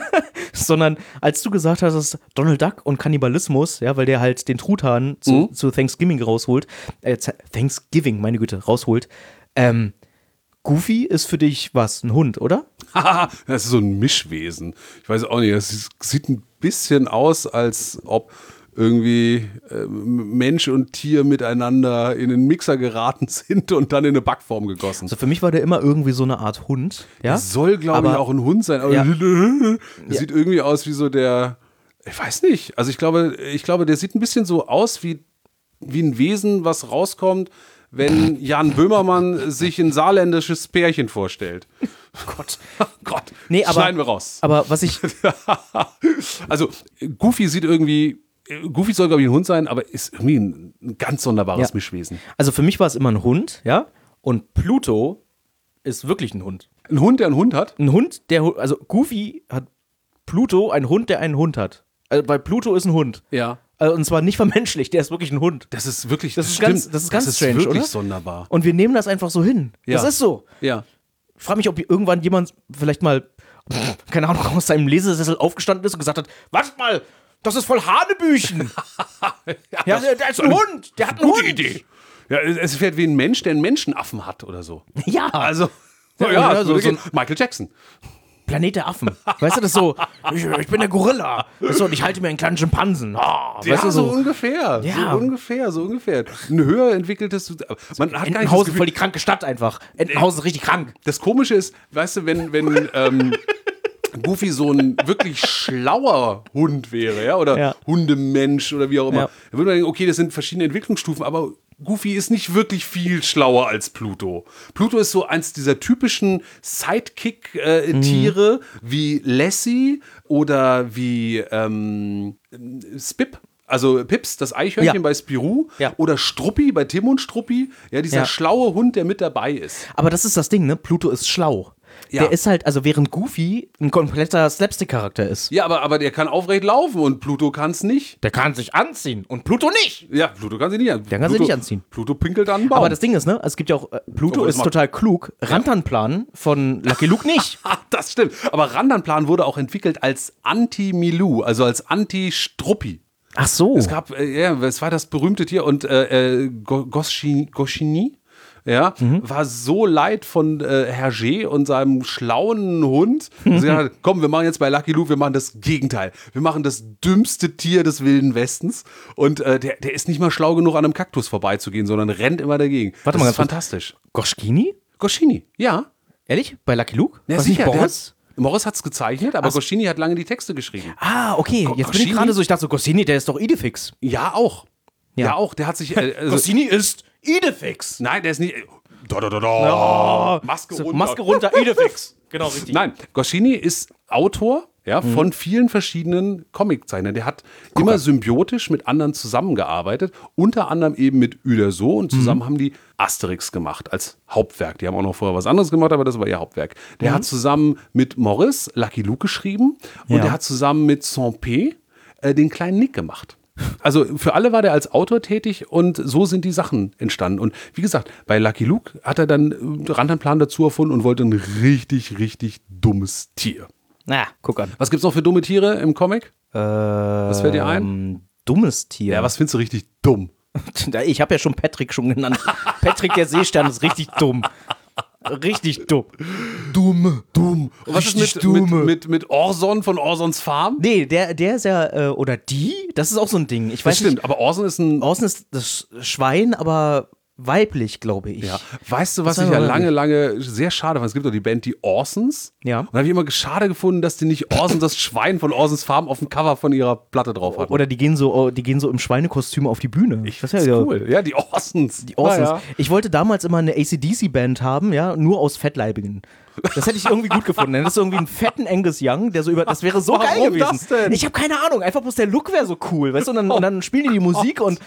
Sondern als du gesagt hast, dass Donald Duck und Kannibalismus, ja, weil der halt den Truthahn zu, Mhm. zu Thanksgiving rausholt, äh, Thanksgiving, meine Güte, rausholt, ähm, Goofy ist für dich was, ein Hund, oder? Haha, das ist so ein Mischwesen. Ich weiß auch nicht, das sieht ein bisschen aus, als ob irgendwie äh, Mensch und Tier miteinander in einen Mixer geraten sind und dann in eine Backform gegossen. Also für mich war der immer irgendwie so eine Art Hund, ja. Das soll, glaube ich, Aber- auch ein Hund sein. Aber Ja. der Ja. sieht irgendwie aus wie so der, ich weiß nicht. Also ich glaube, ich glaube, der sieht ein bisschen so aus wie, wie ein Wesen, was rauskommt, wenn Jan Böhmermann sich ein saarländisches Pärchen vorstellt. Gott. Gott, Nee, aber- schneiden wir raus. Aber was ich, Also Goofy sieht irgendwie, Goofy soll, glaube ich, ein Hund sein, aber ist irgendwie ein, ein ganz sonderbares Ja. Mischwesen. also für mich war es immer ein Hund, ja. Und Pluto ist wirklich ein Hund. Ein Hund, der einen Hund hat? Ein Hund, der, Hu- also Goofy hat Pluto, ein Hund, der einen Hund hat. Also, weil Pluto ist ein Hund. Ja. Also, und zwar nicht vermenschlicht, der ist wirklich ein Hund. Das ist wirklich, Das ist stimmt. ganz- das ist ganz das strange, ist wirklich oder? sonderbar. Und wir nehmen das einfach so hin. Ja. Das ist so. Ja. Ich frage mich, ob irgendwann jemand vielleicht mal, keine Ahnung, aus seinem Lesesessel aufgestanden ist und gesagt hat, wartet mal, das ist voll Hanebüchen. ja, der, der ist ein Hund, der hat einen Gute Hund. Idee. Ja, es fährt wie ein Mensch, der einen Menschenaffen hat oder so. Ja, Also, Ja, ja, ja, das so- würde so gehen. Michael Jackson. Planet der Affen. Weißt du, das ist so, ich, ich bin der Gorilla. Weißt du, und ich halte mir einen kleinen Schimpansen. Ah, weißt Ja, du, so, so. ungefähr. Ja. So ungefähr, so ungefähr. Ein höher entwickeltes. Man hat gar nicht das Entenhausen, Gefühl, voll die kranke Stadt einfach. Entenhausen ist richtig krank. das Komische ist, weißt du, wenn, wenn, ähm, Goofy so ein wirklich schlauer Hund wäre, ja, oder Ja. Hundemensch oder wie auch immer, Ja. dann würde man denken, okay, das sind verschiedene Entwicklungsstufen, aber Goofy ist nicht wirklich viel schlauer als Pluto. Pluto ist so eins dieser typischen Sidekick-Tiere wie Lassie oder wie ähm, Spip. Also Pips, das Eichhörnchen Ja. bei Spirou, Ja. oder Struppi bei Tim und Struppi, ja, dieser Ja. schlaue Hund, der mit dabei ist. Aber das ist das Ding, ne? Pluto ist schlau. Ja. Der ist halt, also während Goofy ein kompletter Slapstick-Charakter ist. Ja, aber, aber der kann aufrecht laufen und Pluto kann es nicht. Der kann sich anziehen und Pluto nicht. Ja, Pluto kann sich nicht anziehen. Der kann sich Pluto, nicht anziehen. Pluto pinkelt an einen Baum. Aber das Ding ist, ne? Es gibt ja auch, äh, Pluto Obwohl, das ist macht- total klug. Rantanplan von Lucky Luke nicht. Ah, das stimmt. Aber Randanplan wurde auch entwickelt als Anti-Milou, also als Anti-Struppi. Ach so. Es gab, äh, ja, es war das berühmte Tier und äh, äh, Go- Goschi- Goscinny, ja, Mhm. war so leid von äh, Hergé und seinem schlauen Hund. dass er gesagt hat, komm, wir machen jetzt bei Lucky Luke, wir machen das Gegenteil. Wir machen das dümmste Tier des Wilden Westens. Und äh, der, der ist nicht mal schlau genug, an einem Kaktus vorbeizugehen, sondern rennt immer dagegen. Warte das mal ist ganz kurz. fantastisch. Goschkini? Goscinny, ja. Ehrlich? Bei Lucky Luke? Ja, Was, sicher. nicht der Boris? hat- Morris hat es gezeichnet, aber Goscinny hat lange die Texte geschrieben. Ah, okay. Go- Jetzt bin ich Goscinny? gerade so, ich dachte so, Goscinny, der ist doch Idefix. Ja, auch. Ja, Ja. auch. Der hat sich. Äh, also, Goscinny ist Idefix. nein, der ist nicht. Da, da, da, da. Maske So, runter. Maske runter, Idefix. Genau, richtig. Nein, Goscinny ist Autor, ja, von vielen verschiedenen Comiczeichnern. Der hat immer symbiotisch mit anderen zusammengearbeitet, unter anderem eben mit Uderzo, und zusammen haben die Asterix gemacht als Hauptwerk. Die haben auch noch vorher was anderes gemacht, aber das war ihr Hauptwerk. Der hat zusammen mit Morris Lucky Luke geschrieben und Ja. der hat zusammen mit Saint-Pé äh, den kleinen Nick gemacht. Also für alle war der als Autor tätig und so sind die Sachen entstanden. Und wie gesagt, bei Lucky Luke hat er dann äh, Rantanplan dazu erfunden und wollte ein richtig, richtig dummes Tier. Na, guck an. Was gibt's noch für dumme Tiere im Comic? Was fällt dir ein? Ähm, dummes Tier. Ja, was findest du richtig dumm? Ich habe ja schon Patrick schon genannt. Patrick der Seestern ist richtig dumm. Richtig dumm. Dumme. Dumm. Und was ist mit, Richtig mit, dumme. mit, mit Orson von Orsons Farm? Nee, der, der ist ja, äh, oder die, das ist auch so ein Ding. Ich weiß Das stimmt, nicht, aber Orson ist ein... außen ist das Schwein, aber weiblich, glaube ich. Ja. Weißt du, was Das ich ist ja aber lange, lange sehr schade fand? Es gibt doch die Band, die Orsons. Ja. Und da habe ich immer schade gefunden, dass die nicht Orson, das Schwein von Orsons Farm, auf dem Cover von ihrer Platte drauf hatten. Oder die gehen so, die gehen so im Schweinekostüm auf die Bühne. Ich das find's ja cool. Ja, die Orsons. Die Orsons. Naja. Ich wollte damals immer eine A C D C-Band haben, ja, nur aus Fettleibigen. Das hätte ich irgendwie gut gefunden. Das ist irgendwie einen fetten Angus Young, der so über. Das wäre so Warum geil gewesen. das denn? Ich habe keine Ahnung, einfach bloß der Look wäre so cool, weißt du? Und dann, und dann spielen die die Musik und.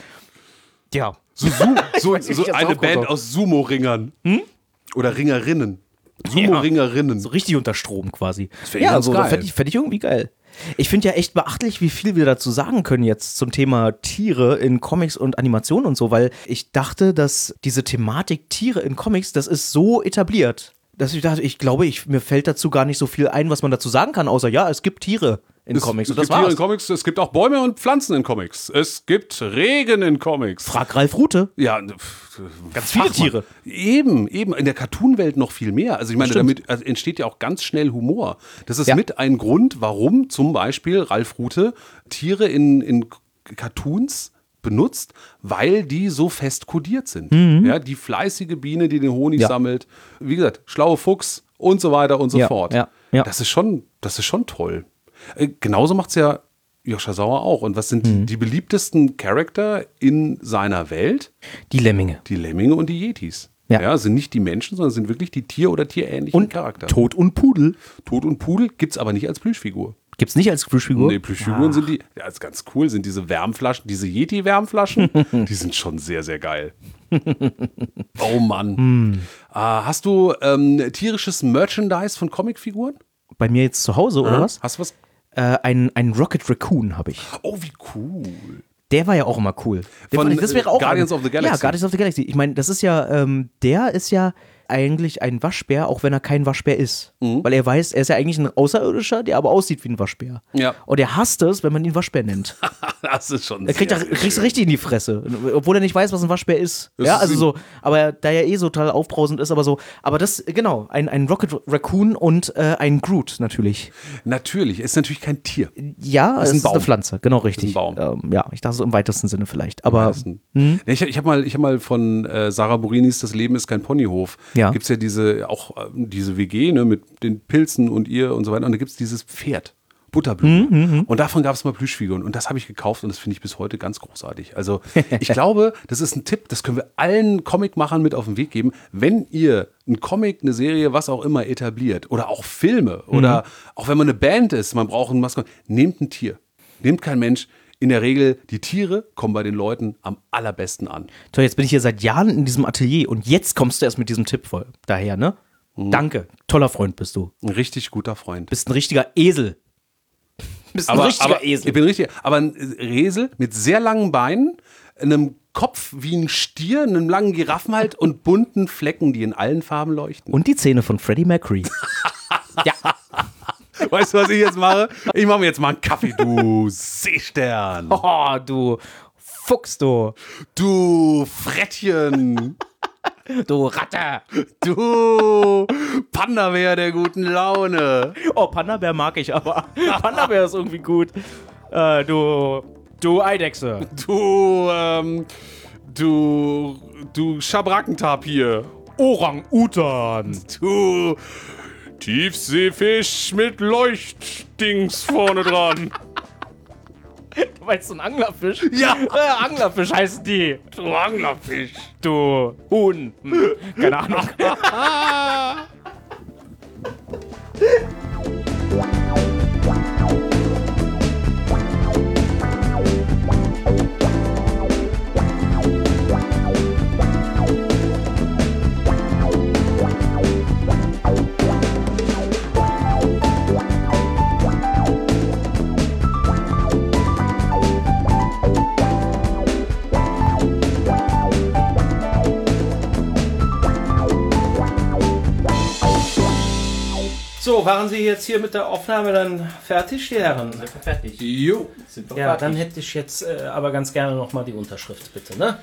Ja. So, Su- so, weiß nicht, so wie das eine draufkommt. Band aus Sumo-Ringern. Oder Ringerinnen. Sumo-Ringerinnen. So richtig unter Strom quasi. wär Ja, ganz so, geil. fände ich, fänd ich irgendwie geil. Ich finde ja echt beachtlich, wie viel wir dazu sagen können jetzt zum Thema Tiere in Comics und Animationen und so, weil ich dachte, dass diese Thematik Tiere in Comics, das ist so etabliert, dass ich dachte, ich glaube, ich, mir fällt dazu gar nicht so viel ein, was man dazu sagen kann, außer ja, es gibt Tiere in Es, Comics es und das gibt Tiere war's. in Comics, es gibt auch Bäume und Pflanzen in Comics. Es gibt Regen in Comics. Frag Ralf Rute. Ja, pff, Ganz viele Fachmann. Tiere. Eben, eben. In der Cartoon-Welt noch viel mehr. Also ich meine, Stimmt. damit also entsteht ja auch ganz schnell Humor. Das ist Ja. mit ein Grund, warum zum Beispiel Ralf Rute Tiere in, in Cartoons benutzt, weil die so fest kodiert sind. Ja, die fleißige Biene, die den Honig Mhm. Ja. sammelt. Wie gesagt, schlaue Fuchs und so weiter und so Ja, fort. ja, ja. Das ist schon, das ist schon toll. Äh, genauso macht es ja Joscha Sauer auch. Und was sind Mhm. die, die beliebtesten Charakter in seiner Welt? Die Lemminge. Die Lemminge und die Yetis. Ja. Ja, sind nicht die Menschen, sondern sind wirklich die Tier- oder tierähnlichen Und Charakter. Tod und Pudel. Tod und Pudel gibt es aber nicht als Plüschfigur. Gibt's nicht als Plüschfigur? Nee, Plüschfiguren sind die, ja, ist ganz cool, sind diese Wärmflaschen, diese Yeti-Wärmflaschen, die sind schon sehr, sehr geil. Oh Mann. Hm. Ah, hast du ähm, tierisches Merchandise von Comicfiguren? Bei mir jetzt zu Hause, oder was? Hast du was? Äh, ein, ein Rocket Raccoon habe ich. Oh, wie cool. Der war ja auch immer cool. Der Von, fand ich- das wäre auch Guardians ein, of the Galaxy. Ja, Guardians of the Galaxy. Ich meine, das ist ja, ähm, der ist ja eigentlich ein Waschbär, auch wenn er kein Waschbär ist. Mhm. Weil er weiß, er ist ja eigentlich ein Außerirdischer, der aber aussieht wie ein Waschbär. Ja. Und er hasst es, wenn man ihn Waschbär nennt. Das ist schon Er kriegt sehr, da, sehr kriegst du schön. richtig in die Fresse, obwohl er nicht weiß, was ein Waschbär ist. Das ja, ist also ein- so, aber da er eh so total aufbrausend ist, aber so, aber das, genau, ein, ein Rocket Raccoon und äh, ein Groot natürlich. Natürlich, ist natürlich kein Tier. Ja, ist es ein ist Baum. eine Pflanze, genau richtig. Ist ein Baum. Ähm, ja, ich dachte so im weitesten Sinne vielleicht, aber Ja, Ich, ich habe mal, ich hab mal von äh, Sarah Burinis Das Leben ist kein Ponyhof Ja. gibt's ja diese, auch äh, diese W G, ne, mit den Pilzen und ihr und so weiter. Und da gibt's dieses Pferd. Butterblume. Mhm, und davon gab es mal Plüschfiguren. Und das habe ich gekauft und das finde ich bis heute ganz großartig. Also ich glaube, das ist ein Tipp, das können wir allen Comicmachern mit auf den Weg geben. Wenn ihr einen Comic, eine Serie, was auch immer etabliert oder auch Filme oder auch wenn man eine Band ist, man braucht ein Maskott, nehmt ein Tier. Nehmt kein Mensch. In der Regel, die Tiere kommen bei den Leuten am allerbesten an. Toll, jetzt bin ich hier seit Jahren in diesem Atelier und jetzt kommst du erst mit diesem Tipp voll daher, ne? Danke. Toller Freund bist du. Ein richtig guter Freund. Bist ein richtiger Esel. Bist ein aber, richtiger aber, Esel. Ich bin richtig, aber ein Esel mit sehr langen Beinen, einem Kopf wie ein Stier, einem langen Giraffenhals und bunten Flecken, die in allen Farben leuchten. Und die Zähne von Freddie Mercury. Ja. Weißt du, was ich jetzt mache? Ich mache mir jetzt mal einen Kaffee, du Seestern. Oh, du Fuchs, du. Du Frettchen. Du Ratte. Du Panda-Bär der guten Laune. Oh, Panda-Bär mag ich aber. Panda-Bär ist irgendwie gut. Äh, du, du Eidechse. Du, ähm, du, du Schabrackentapir. Orang-Utan. Du Tiefseefisch mit Leuchtdings vorne dran. Du meinst so ein Anglerfisch? Ja. Äh, Anglerfisch heißen die. Du Anglerfisch. Du Huhn. Hm, keine Ahnung. So, waren Sie jetzt hier mit der Aufnahme dann fertig, die Herren? Fertig. Jo. Ja, dann hätte ich jetzt äh, aber ganz gerne nochmal die Unterschrift, bitte, ne?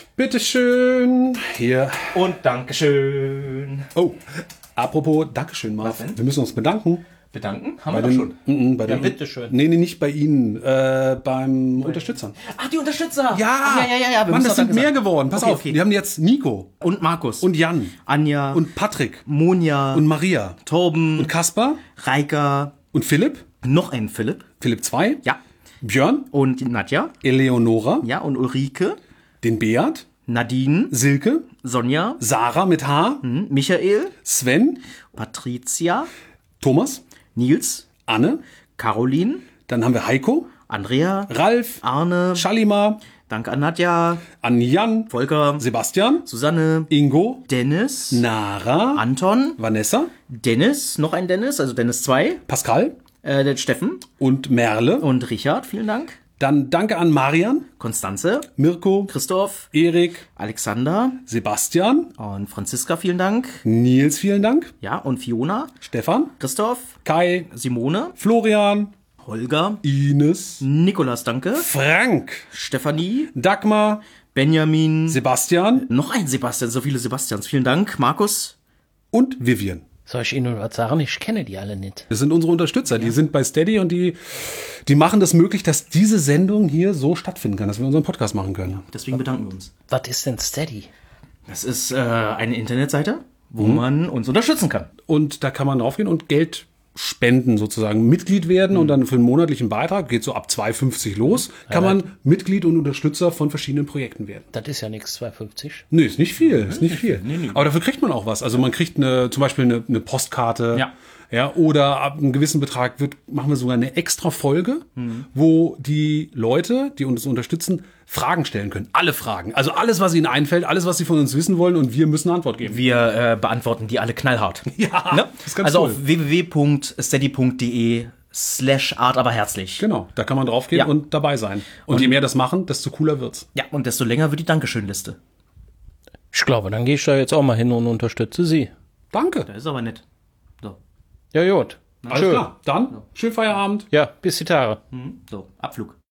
Bitteschön. Hier. Und Dankeschön. Oh, apropos Dankeschön, Marv. Wir müssen uns bedanken. Bedanken? Haben Bei wir doch den, schon. Mm, mm, bei Ja, den, bitteschön. Nee, nee, nicht bei Ihnen. Äh, beim Unterstützern. Ach, die Unterstützer. Ja, Ach, ja, ja, ja, ja. Wir Mann, müssen das auch sind Danke mehr sagen. geworden. Pass Okay, auf, okay. wir haben jetzt Nico Und Markus. und Jan Anja. und Patrick Monja. und Maria Torben. und Kaspar Reika. und Philipp, Noch ein Philipp. Philipp zwei, Ja. Björn, Und Nadja. Eleonora, Ja, und Ulrike. den Beat, Nadine. Silke, Sonja. Sarah mit H, hm, Michael. Sven, Patricia. Thomas, Nils. Anne, Caroline. dann haben wir Heiko, Andrea. Ralf, Arne. Shalimar, Danke an Nadja. an Jan, Volker. Sebastian, Susanne. Ingo, Dennis. Nara, Anton. Vanessa, Dennis. Noch ein Dennis, also Dennis zwei. Pascal Äh, der Steffen. und Merle. Und Richard, vielen Dank. Dann danke an Marian, Konstanze. Mirko, Christoph. Erik, Alexander. Sebastian, Und Franziska, vielen Dank. Nils, vielen Dank, Ja, und Fiona. Stefan, Christoph. Kai, Simone. Florian, Holger. Ines, Nikolas, danke. Frank, Stefanie. Dagmar, Benjamin. Sebastian Noch ein Sebastian, so viele Sebastians. Vielen Dank. Markus. und Vivian. Soll ich Ihnen was sagen? Ich kenne die alle nicht. Das sind unsere Unterstützer, die sind bei Steady und die, die machen das möglich, dass diese Sendung hier so stattfinden kann, dass wir unseren Podcast machen können. Deswegen bedanken wir uns. Was ist denn Steady? Das ist äh, eine Internetseite, wo man uns unterstützen kann. Und da kann man draufgehen und Geld spenden sozusagen, Mitglied werden und dann für einen monatlichen Beitrag, geht so ab zwei fünfzig los, kann man Mitglied und Unterstützer von verschiedenen Projekten werden. Das ist ja nichts, zwei fünfzig. Nee, ist nicht viel, ist nicht viel. Aber dafür kriegt man auch was. Also man kriegt eine, zum Beispiel eine, eine Postkarte. Ja. Ja, oder ab einem gewissen Betrag wird, machen wir sogar eine extra Folge, wo die Leute, die uns unterstützen, Fragen stellen können. Alle Fragen. Also alles, was ihnen einfällt, alles, was sie von uns wissen wollen und wir müssen eine Antwort geben. Wir äh, beantworten die alle knallhart. Ja, Ne? das ist ganz Also cool. auf w w w punkt steady punkt d e slash art aber herzlich. Genau, da kann man draufgehen Ja. und dabei sein. Und, je mehr das machen, desto cooler wird's. Ja, und desto länger wird die Dankeschön-Liste. Ich glaube, dann gehe ich da jetzt auch mal hin und unterstütze Sie. Danke. Das ist aber nett. So, Ja, gut. Alles klar. Dann, schönen Feierabend. Ja, bis die Tage. so Abflug.